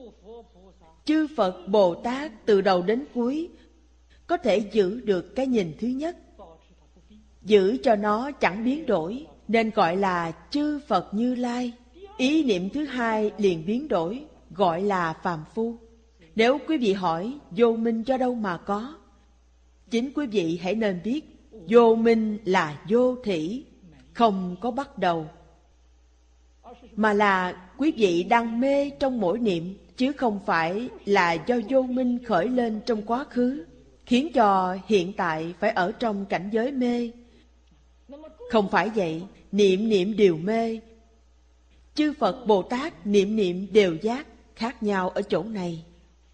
S2: chư Phật Bồ Tát từ đầu đến cuối có thể giữ được cái nhìn thứ nhất, giữ cho nó chẳng biến đổi, nên gọi là chư Phật Như Lai. Ý niệm thứ hai liền biến đổi, gọi là phàm phu. Nếu quý vị hỏi vô minh do đâu mà có, chính quý vị hãy nên biết vô minh là vô thỉ, không có bắt đầu, mà là quý vị đang mê trong mỗi niệm, chứ không phải là do vô minh khởi lên trong quá khứ, khiến cho hiện tại phải ở trong cảnh giới mê. Không phải vậy, niệm niệm đều mê. Chư Phật Bồ Tát niệm niệm đều giác, khác nhau ở chỗ này.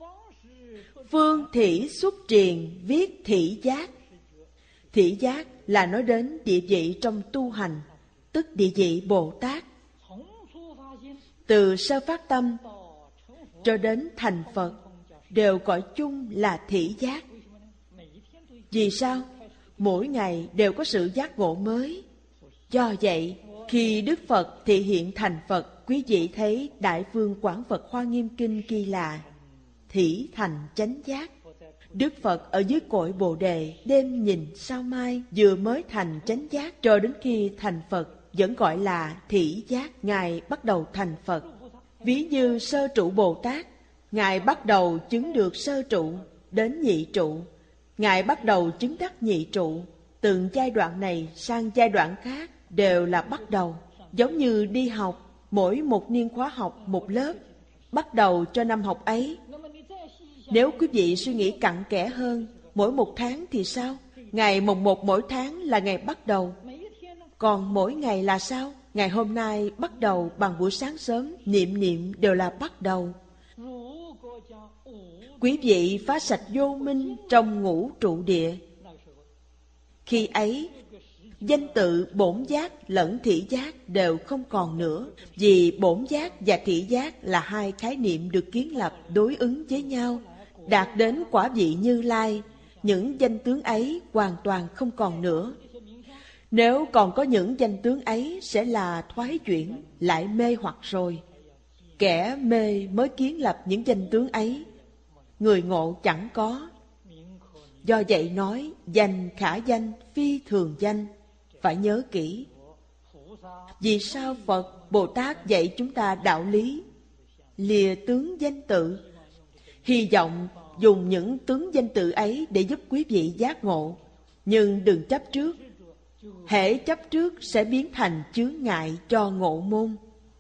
S2: Phương thị xuất triền viết thị giác. Thị giác là nói đến địa vị trong tu hành, tức địa vị Bồ Tát. Từ sơ phát tâm cho đến thành Phật đều gọi chung là thị giác. Vì sao? Mỗi ngày đều có sự giác ngộ mới. Do vậy, khi Đức Phật thị hiện thành Phật, quý vị thấy Đại Phương Quảng Phật Hoa Nghiêm Kinh ghi là thị thành chánh giác. Đức Phật ở dưới cội Bồ Đề, đêm nhìn sao mai, vừa mới thành chánh giác, cho đến khi thành Phật vẫn gọi là thị giác. Ngài bắt đầu thành Phật. Ví như sơ trụ Bồ Tát, Ngài bắt đầu chứng được sơ trụ, đến nhị trụ, Ngài bắt đầu chứng đắc nhị trụ. Từng giai đoạn này sang giai đoạn khác đều là bắt đầu. Giống như đi học, mỗi một niên khóa học một lớp, bắt đầu cho năm học ấy. Nếu quý vị suy nghĩ cặn kẽ hơn, mỗi một tháng thì sao? Ngày mồng một mỗi tháng là ngày bắt đầu. Còn mỗi ngày là sao? Ngày hôm nay bắt đầu bằng buổi sáng sớm, niệm niệm đều là bắt đầu. Quý vị phá sạch vô minh trong ngũ trụ địa. Khi ấy, danh tự bổn giác lẫn thị giác đều không còn nữa, vì bổn giác và thị giác là hai khái niệm được kiến lập đối ứng với nhau. Đạt đến quả vị Như Lai, những danh tướng ấy hoàn toàn không còn nữa. Nếu còn có những danh tướng ấy sẽ là thoái chuyển, lại mê hoặc rồi. Kẻ mê mới kiến lập những danh tướng ấy, người ngộ chẳng có. Do vậy nói, danh khả danh, phi thường danh. Phải nhớ kỹ. Vì sao Phật, Bồ Tát dạy chúng ta đạo lý? Lìa tướng danh tự. Hy vọng dùng những tướng danh tự ấy để giúp quý vị giác ngộ. Nhưng đừng chấp trước. Hễ chấp trước sẽ biến thành chướng ngại cho ngộ môn.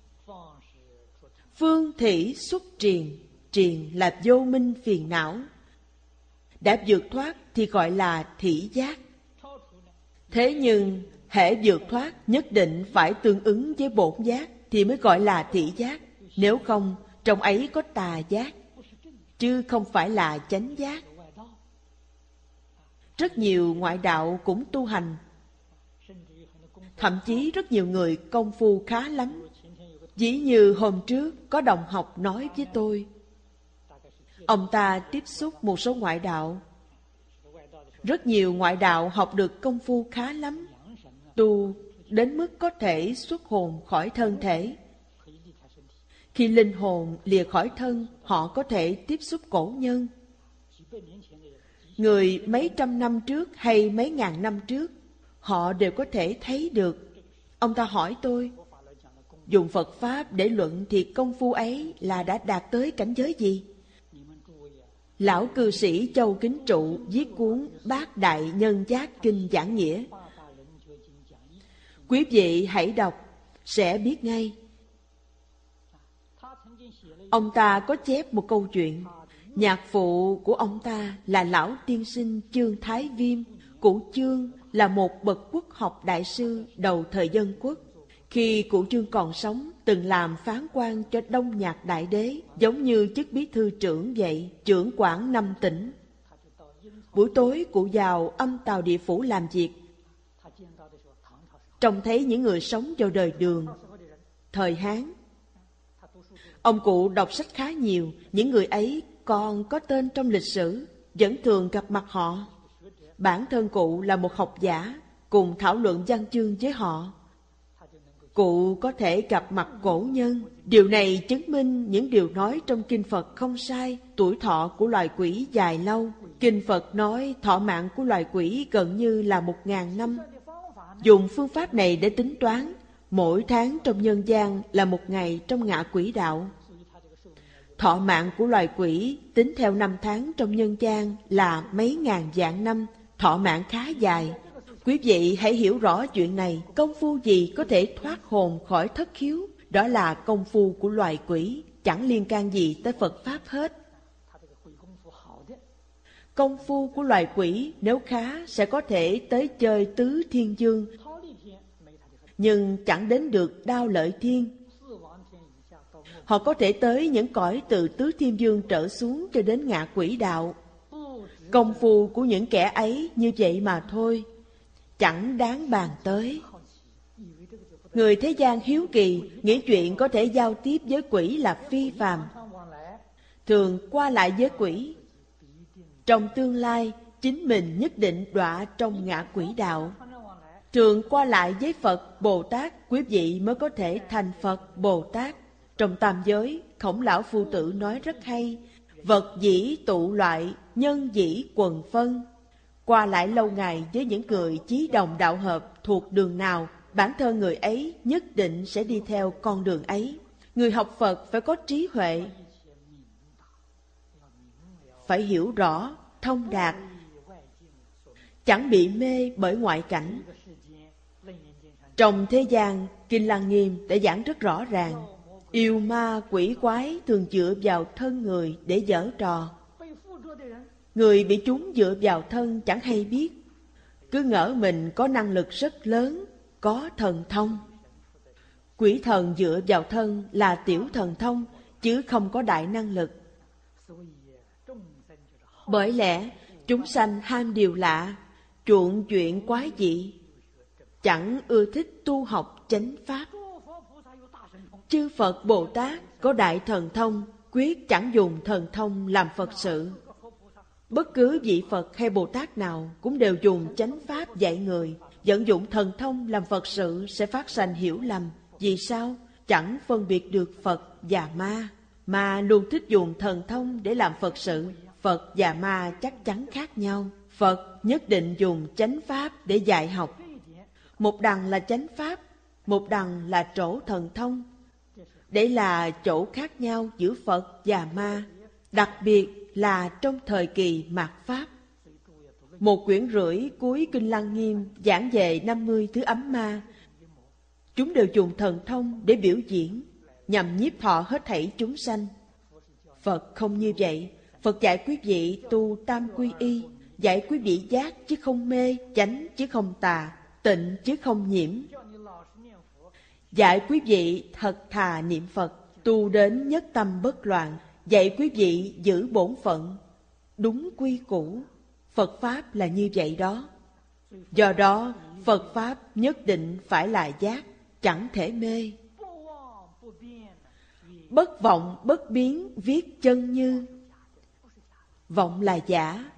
S2: Phương thị xuất triền. Triền là vô minh phiền não. Đã vượt thoát thì gọi là thị giác. Thế nhưng hễ vượt thoát nhất định phải tương ứng với bổn giác thì mới gọi là thị giác. Nếu không, trong ấy có tà giác, chứ không phải là chánh giác. Rất nhiều ngoại đạo cũng tu hành. Thậm chí rất nhiều người công phu khá lắm. Ví như hôm trước có đồng học nói với tôi, ông ta tiếp xúc một số ngoại đạo. Rất nhiều ngoại đạo học được công phu khá lắm, tu đến mức có thể xuất hồn khỏi thân thể. Khi linh hồn lìa khỏi thân, họ có thể tiếp xúc cổ nhân. Người mấy trăm năm trước hay mấy ngàn năm trước, họ đều có thể thấy được. Ông ta hỏi tôi, dùng Phật Pháp để luận thì công phu ấy là đã đạt tới cảnh giới gì? Lão cư sĩ Châu Kính Trụ viết cuốn Bát Đại Nhân Giác Kinh Giảng Nghĩa. Quý vị hãy đọc, sẽ biết ngay. Ông ta có chép một câu chuyện. Nhạc phụ của ông ta là lão tiên sinh Chương Thái Viêm. Cụ Chương là một bậc quốc học đại sư đầu thời Dân Quốc. Khi cụ Chương còn sống, từng làm phán quan cho Đông Nhạc Đại Đế, giống như chức bí thư trưởng vậy, trưởng quản năm tỉnh. Buổi tối cụ vào Âm Tào Địa Phủ làm việc. Trông thấy những người sống vào đời Đường, thời Hán. Ông cụ đọc sách khá nhiều, những người ấy còn có tên trong lịch sử, vẫn thường gặp mặt họ. Bản thân cụ là một học giả, cùng thảo luận văn chương với họ. Cụ có thể gặp mặt cổ nhân. Điều này chứng minh những điều nói trong Kinh Phật không sai. Tuổi thọ của loài quỷ dài lâu. Kinh Phật nói thọ mạng của loài quỷ gần như là một ngàn năm. Dùng phương pháp này để tính toán, mỗi tháng trong nhân gian là một ngày trong ngạ quỷ đạo. Thọ mạng của loài quỷ tính theo năm tháng trong nhân gian là mấy ngàn vạn năm, thọ mạng khá dài. Quý vị hãy hiểu rõ chuyện này. Công phu gì có thể thoát hồn khỏi thất khiếu? Đó là công phu của loài quỷ, chẳng liên can gì tới Phật Pháp hết. Công phu của loài quỷ nếu khá sẽ có thể tới chơi tứ thiên dương, nhưng chẳng đến được đao lợi thiên. Họ có thể tới những cõi từ tứ thiên dương trở xuống cho đến ngạ quỷ đạo. Công phu của những kẻ ấy như vậy mà thôi, chẳng đáng bàn tới. Người thế gian hiếu kỳ, nghĩ chuyện có thể giao tiếp với quỷ là phi phàm, thường qua lại với quỷ. Trong tương lai, chính mình nhất định đọa trong ngạ quỷ đạo. Thường qua lại với Phật, Bồ Tát, quý vị mới có thể thành Phật, Bồ Tát. Trong tam giới, Khổng Lão Phu Tử nói rất hay, vật dĩ tụ loại, nhân dĩ quần phân. Qua lại lâu ngày với những người chí đồng đạo hợp thuộc đường nào, bản thân người ấy nhất định sẽ đi theo con đường ấy. Người học Phật phải có trí huệ, phải hiểu rõ, thông đạt, chẳng bị mê bởi ngoại cảnh. Trong thế gian, Kinh Lăng Nghiêm đã giảng rất rõ ràng, yêu ma quỷ quái thường dựa vào thân người để giở trò. Người bị chúng dựa vào thân chẳng hay biết, cứ ngỡ mình có năng lực rất lớn, có thần thông. Quỷ thần dựa vào thân là tiểu thần thông, chứ không có đại năng lực. Bởi lẽ, chúng sanh ham điều lạ, chuộng chuyện quái dị, chẳng ưa thích tu học chánh pháp. Chư Phật Bồ Tát có đại thần thông, quyết chẳng dùng thần thông làm Phật sự. Bất cứ vị Phật hay Bồ Tát nào cũng đều dùng chánh pháp dạy người. Vận dụng thần thông làm Phật sự sẽ phát sanh hiểu lầm. Vì sao? Chẳng phân biệt được Phật và ma, mà luôn thích dùng thần thông để làm Phật sự. Phật và ma chắc chắn khác nhau. Phật nhất định dùng chánh pháp để dạy học. Một đằng là chánh pháp, một đằng là chỗ thần thông. Đây là chỗ khác nhau giữa Phật và ma, đặc biệt là trong thời kỳ mạt Pháp. Một quyển rưỡi cuối Kinh Lăng Nghiêm giảng về năm mươi thứ ấm ma. Chúng đều dùng thần thông để biểu diễn, nhằm nhiếp thọ hết thảy chúng sanh. Phật không như vậy. Phật dạy quý vị tu tam quy y, dạy quý vị giác chứ không mê, chánh chứ không tà, tịnh chứ không nhiễm. Dạy quý vị thật thà niệm Phật, tu đến nhất tâm bất loạn. Dạy quý vị giữ bổn phận, đúng quy củ. Phật Pháp là như vậy đó. Do đó, Phật Pháp nhất định phải là giác, chẳng thể mê. Bất vọng bất biến viết chân như. Vọng là giả,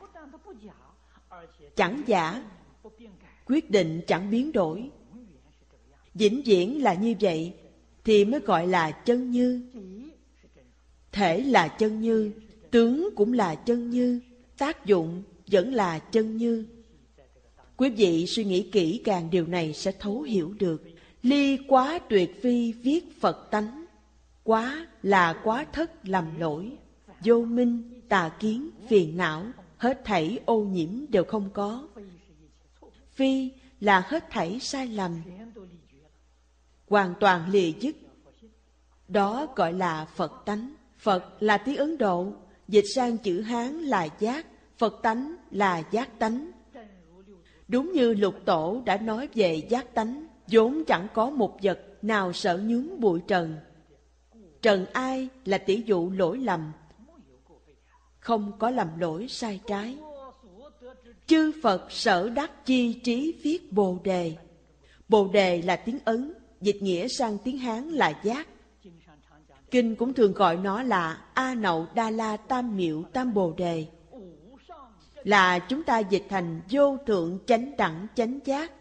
S2: chẳng giả, quyết định chẳng biến đổi. Vĩnh viễn là như vậy thì mới gọi là chân như. Thể là chân như, tướng cũng là chân như, tác dụng vẫn là chân như. Quý vị suy nghĩ kỹ càng điều này sẽ thấu hiểu được. Ly quá tuyệt phi viết Phật tánh. Quá là quá thất lầm lỗi, vô minh, tà kiến, phiền não, hết thảy ô nhiễm đều không có. Phi là hết thảy sai lầm, hoàn toàn lìa dứt. Đó gọi là Phật tánh. Phật là tiếng Ấn Độ, dịch sang chữ Hán là giác, Phật tánh là giác tánh. Đúng như Lục Tổ đã nói về giác tánh, vốn chẳng có một vật nào sợ nhướng bụi trần. Trần ai là tỷ dụ lỗi lầm, không có lầm lỗi sai trái. Chư Phật sở đắc chi trí viết Bồ Đề. Bồ Đề là tiếng Ấn, dịch nghĩa sang tiếng Hán là giác. Kinh cũng thường gọi nó là A Nậu Đa La Tam Miệu Tam Bồ Đề, là chúng ta dịch thành vô thượng chánh đẳng chánh giác,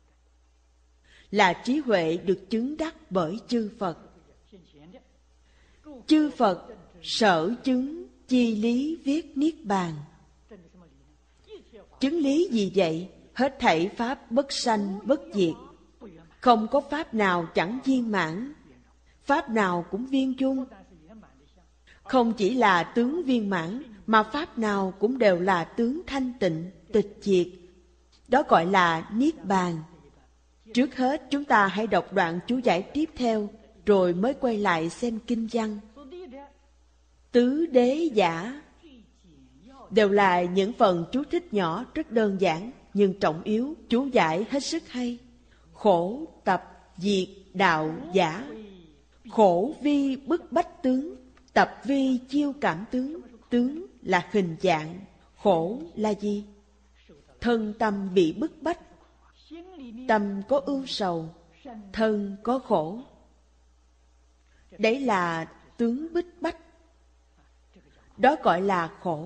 S2: là trí huệ được chứng đắc bởi chư Phật. Chư Phật sở chứng chi lý viết niết bàn. Chứng lý gì vậy? Hết thảy pháp bất sanh bất diệt, không có pháp nào chẳng viên mãn, pháp nào cũng viên chung. Không chỉ là tướng viên mãn, mà pháp nào cũng đều là tướng thanh tịnh, tịch diệt. Đó gọi là niết bàn. Trước hết chúng ta hãy đọc đoạn chú giải tiếp theo, rồi mới quay lại xem kinh văn. Tứ đế giả đều là những phần chú thích nhỏ rất đơn giản, nhưng trọng yếu, chú giải hết sức hay. Khổ tập diệt đạo giả. Khổ vi bức bách tướng, tập vi chiêu cảm tướng. Tướng là hình dạng. Khổ là gì? Thân tâm bị bức bách. Tâm có ưu sầu, thân có khổ. Đấy là tướng bức bách. Đó gọi là khổ.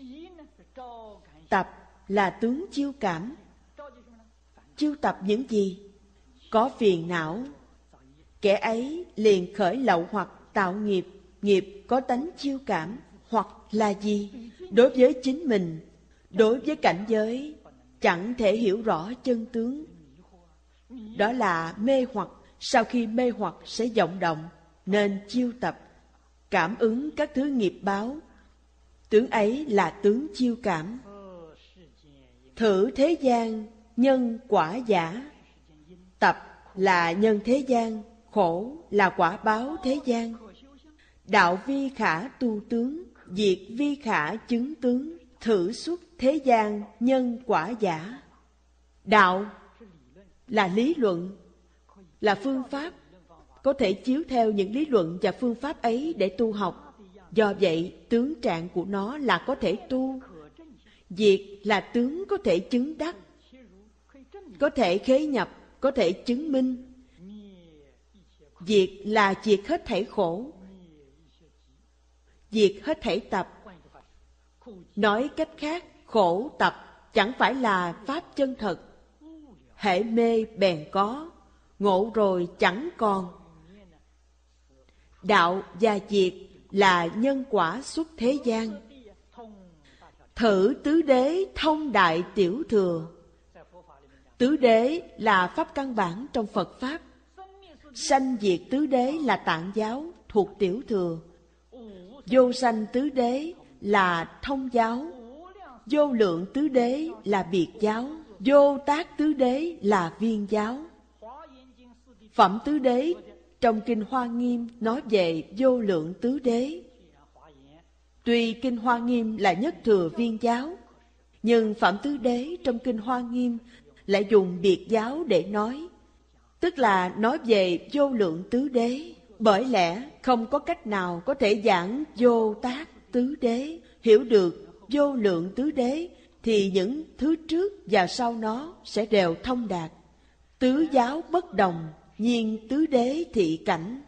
S2: Tập là tướng chiêu cảm. Chiêu tập những gì? Có phiền não, kẻ ấy liền khởi lậu hoặc tạo nghiệp. Nghiệp có tánh chiêu cảm. hoặc là gì? Đối với chính mình, đối với cảnh giới, chẳng thể hiểu rõ chân tướng. Đó là mê hoặc. Sau khi mê hoặc sẽ vọng động, nên chiêu tập, cảm ứng các thứ nghiệp báo. Tướng ấy là tướng chiêu cảm. Thử thế gian, nhân quả giả. Tập là nhân thế gian, khổ là quả báo thế gian. Đạo vi khả tu tướng, diệt vi khả chứng tướng. Thử xuất thế gian, nhân quả giả. Đạo là lý luận, là phương pháp, có thể chiếu theo những lý luận và phương pháp ấy để tu học. Do vậy, tướng trạng của nó là có thể tu. Diệt là tướng có thể chứng đắc, có thể khế nhập, có thể chứng minh. Diệt là diệt hết thảy khổ, diệt hết thảy tập. Nói cách khác, khổ tập chẳng phải là pháp chân thật. Hễ mê bèn có, ngộ rồi chẳng còn. Đạo và diệt là nhân quả xuất thế gian. Thử tứ đế thông đại tiểu thừa. Tứ đế là pháp căn bản trong Phật Pháp. Sanh diệt tứ đế là tạng giáo, thuộc tiểu thừa. Vô sanh tứ đế là thông giáo. Vô lượng tứ đế là biệt giáo. Vô tác tứ đế là viên giáo. Phẩm tứ đế trong Kinh Hoa Nghiêm nói về vô lượng tứ đế. Tuy Kinh Hoa Nghiêm là nhất thừa viên giáo, nhưng Phẩm tứ đế trong Kinh Hoa Nghiêm lại dùng biệt giáo để nói, tức là nói về vô lượng tứ đế. Bởi lẽ không có cách nào có thể giảng vô tác tứ đế. Hiểu được vô lượng tứ đế thì những thứ trước và sau nó sẽ đều thông đạt. Tứ giáo bất đồng, nhiên tứ đế thị cảnh.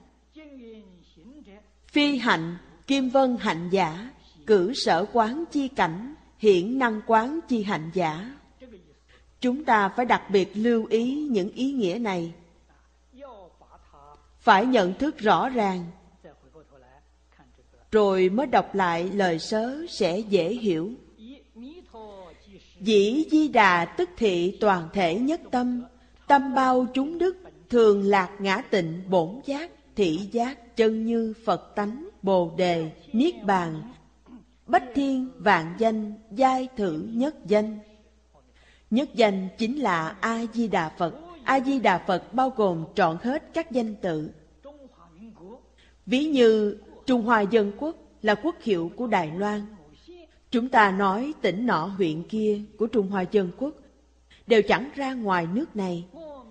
S2: Phi hạnh, kim vân hạnh giả. Cử sở quán chi cảnh, hiển năng quán chi hạnh giả. Chúng ta phải đặc biệt lưu ý những ý nghĩa này. Phải nhận thức rõ ràng, rồi mới đọc lại lời sớ sẽ dễ hiểu. Dĩ Di Đà tức thị toàn thể nhất tâm. Tâm bao chúng đức, thường lạc ngã tịnh bổn giác. Thị giác chân như Phật tánh, Bồ đề, Niết bàn. Bách thiên vạn danh, giai thử nhất danh. Nhất danh chính là A-di-đà Phật. A-di-đà Phật bao gồm trọn hết các danh tự. Ví như Trung Hoa Dân Quốc là quốc hiệu của Đài Loan. Chúng ta nói tỉnh nọ huyện kia của Trung Hoa Dân Quốc đều chẳng ra ngoài nước này.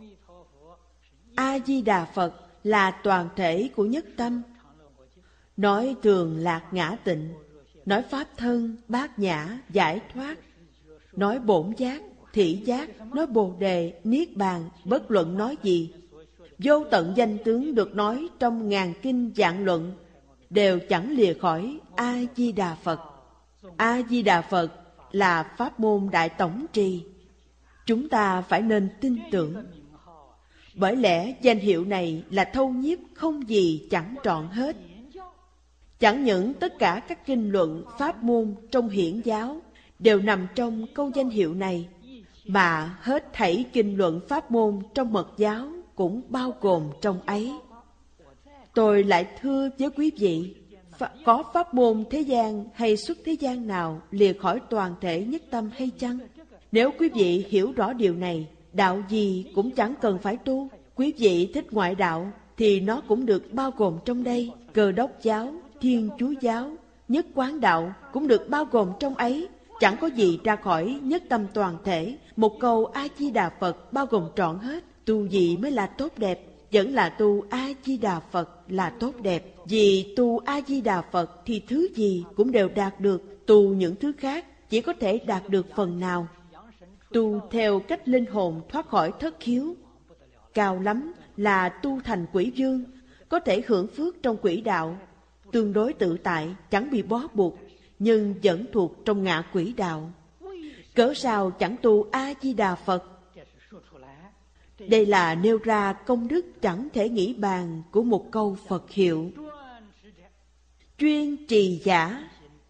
S2: A-di-đà Phật là toàn thể của nhất tâm. Nói thường lạc ngã tịnh, nói pháp thân, bát nhã, giải thoát, nói bổn giác, thị giác, nói bồ đề, niết bàn, bất luận nói gì. Vô tận danh tướng được nói trong ngàn kinh vạn luận đều chẳng lìa khỏi A-di-đà Phật. A-di-đà Phật là pháp môn đại tổng trì. Chúng ta phải nên tin tưởng. Bởi lẽ danh hiệu này là thâu nhiếp không gì chẳng trọn hết. Chẳng những tất cả các kinh luận pháp môn trong hiển giáo đều nằm trong câu danh hiệu này, mà hết thảy kinh luận pháp môn trong mật giáo cũng bao gồm trong ấy. Tôi lại thưa với quý vị, có pháp môn thế gian hay xuất thế gian nào lìa khỏi toàn thể nhất tâm hay chăng? Nếu quý vị hiểu rõ điều này, đạo gì cũng chẳng cần phải tu. Quý vị thích ngoại đạo thì nó cũng được bao gồm trong đây. Cơ đốc giáo, Thiên Chúa giáo, Nhất Quán đạo cũng được bao gồm trong ấy. Chẳng có gì ra khỏi nhất tâm toàn thể. Một câu A-di-đà Phật bao gồm trọn hết. Tu gì mới là tốt đẹp? Vẫn là tu A-di-đà Phật là tốt đẹp. Vì tu A-di-đà Phật thì thứ gì cũng đều đạt được. Tu những thứ khác chỉ có thể đạt được phần nào. Tu theo cách linh hồn thoát khỏi thất khiếu, cao lắm là tu thành quỷ vương, có thể hưởng phước trong quỷ đạo, tương đối tự tại, chẳng bị bó buộc, nhưng vẫn thuộc trong ngạ quỷ đạo. Cớ sao chẳng tu A-di-đà Phật? Đây là nêu ra công đức chẳng thể nghĩ bàn của một câu Phật hiệu. Chuyên trì giả,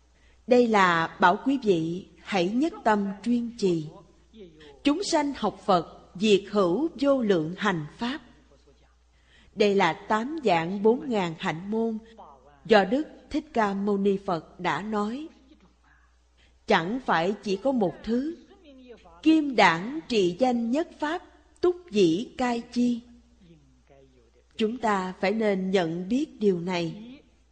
S2: Đây là bảo quý vị hãy nhất tâm chuyên trì. Chúng sanh học Phật, diệt hữu vô lượng hành pháp. Đây là tám dạng bốn ngàn hạnh môn do Đức Thích Ca Mâu Ni Phật đã nói. Chẳng phải chỉ có một thứ. Kim đản trì danh nhất pháp, túc dĩ cai chi. Chúng ta phải nên nhận biết điều này.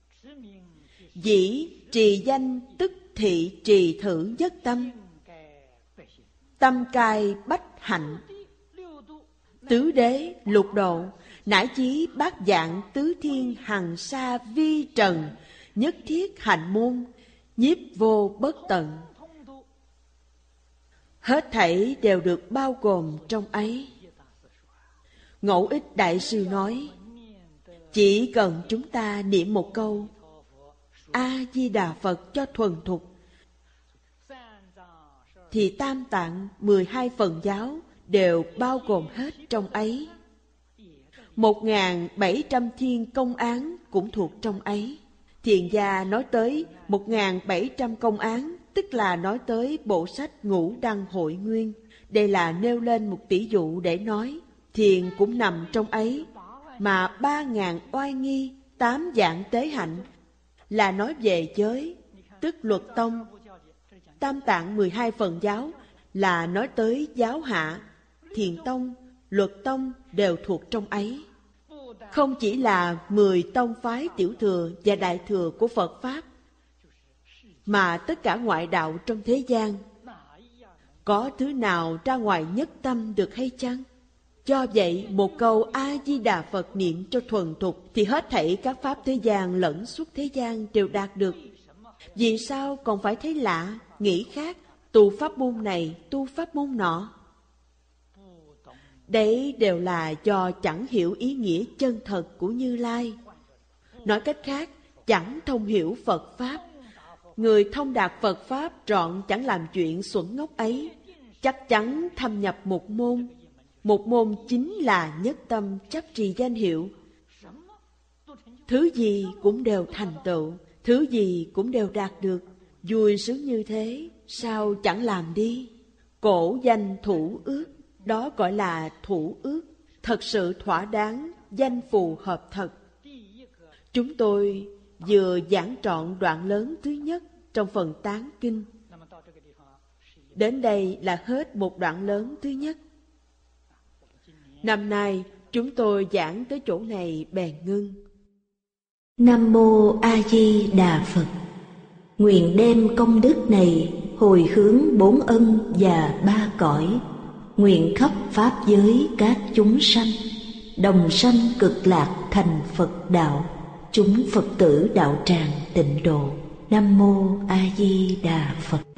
S2: Dĩ trì danh tức thị trì thử nhất tâm. Tâm cai bách hạnh. Tứ đế lục độ, nải chí bát dạng tứ thiên hằng sa vi trần, nhất thiết hạnh môn, nhiếp vô bất tận. Hết thảy đều được bao gồm trong ấy. Ngẫu Ích Đại Sư nói, chỉ cần chúng ta niệm một câu A-di-đà Phật cho thuần thục, thì tam tạng mười hai phần giáo đều bao gồm hết trong ấy. Một ngàn bảy trăm thiên công án cũng thuộc trong ấy. Thiền gia nói tới một ngàn bảy trăm công án, tức là nói tới bộ sách Ngũ Đăng Hội Nguyên. Đây là nêu lên một tỷ dụ để nói thiền cũng nằm trong ấy. Mà ba ngàn oai nghi, tám dạng tế hạnh là nói về giới, tức luật tông. Tam tạng mười hai phần giáo là nói tới giáo hạ, thiền tông, luật tông đều thuộc trong ấy. Không chỉ là mười tông phái tiểu thừa và đại thừa của Phật Pháp, mà tất cả ngoại đạo trong thế gian. Có thứ nào ra ngoài nhất tâm được hay chăng? Do vậy, một câu A-di-đà Phật niệm cho thuần thục thì hết thảy các pháp thế gian lẫn suốt thế gian đều đạt được. Vì sao còn phải thấy lạ, nghĩ khác, tu pháp môn này, tu pháp môn nọ? Đấy đều là do chẳng hiểu ý nghĩa chân thật của Như Lai. Nói cách khác, chẳng thông hiểu Phật Pháp. Người thông đạt Phật Pháp trọn chẳng làm chuyện xuẩn ngốc ấy, chắc chắn thâm nhập một môn. Một môn chính là nhất tâm chấp trì danh hiệu. Thứ gì cũng đều thành tựu, thứ gì cũng đều đạt được. Vui sướng như thế, sao chẳng làm đi? Cổ danh thủ ước, đó gọi là thủ ước, thật sự thỏa đáng, danh phù hợp thật. Chúng tôi vừa giảng trọn đoạn lớn thứ nhất trong phần tán kinh. Đến đây là hết một đoạn lớn thứ nhất. Năm nay chúng tôi giảng tới chỗ này bèn ngưng.
S1: Nam Mô A Di Đà Phật. Nguyện đem công đức này hồi hướng bốn ân và ba cõi, nguyện khắp pháp giới các chúng sanh đồng sanh cực lạc thành Phật đạo, chúng Phật tử đạo tràng tịnh độ. Nam Mô A Di Đà Phật.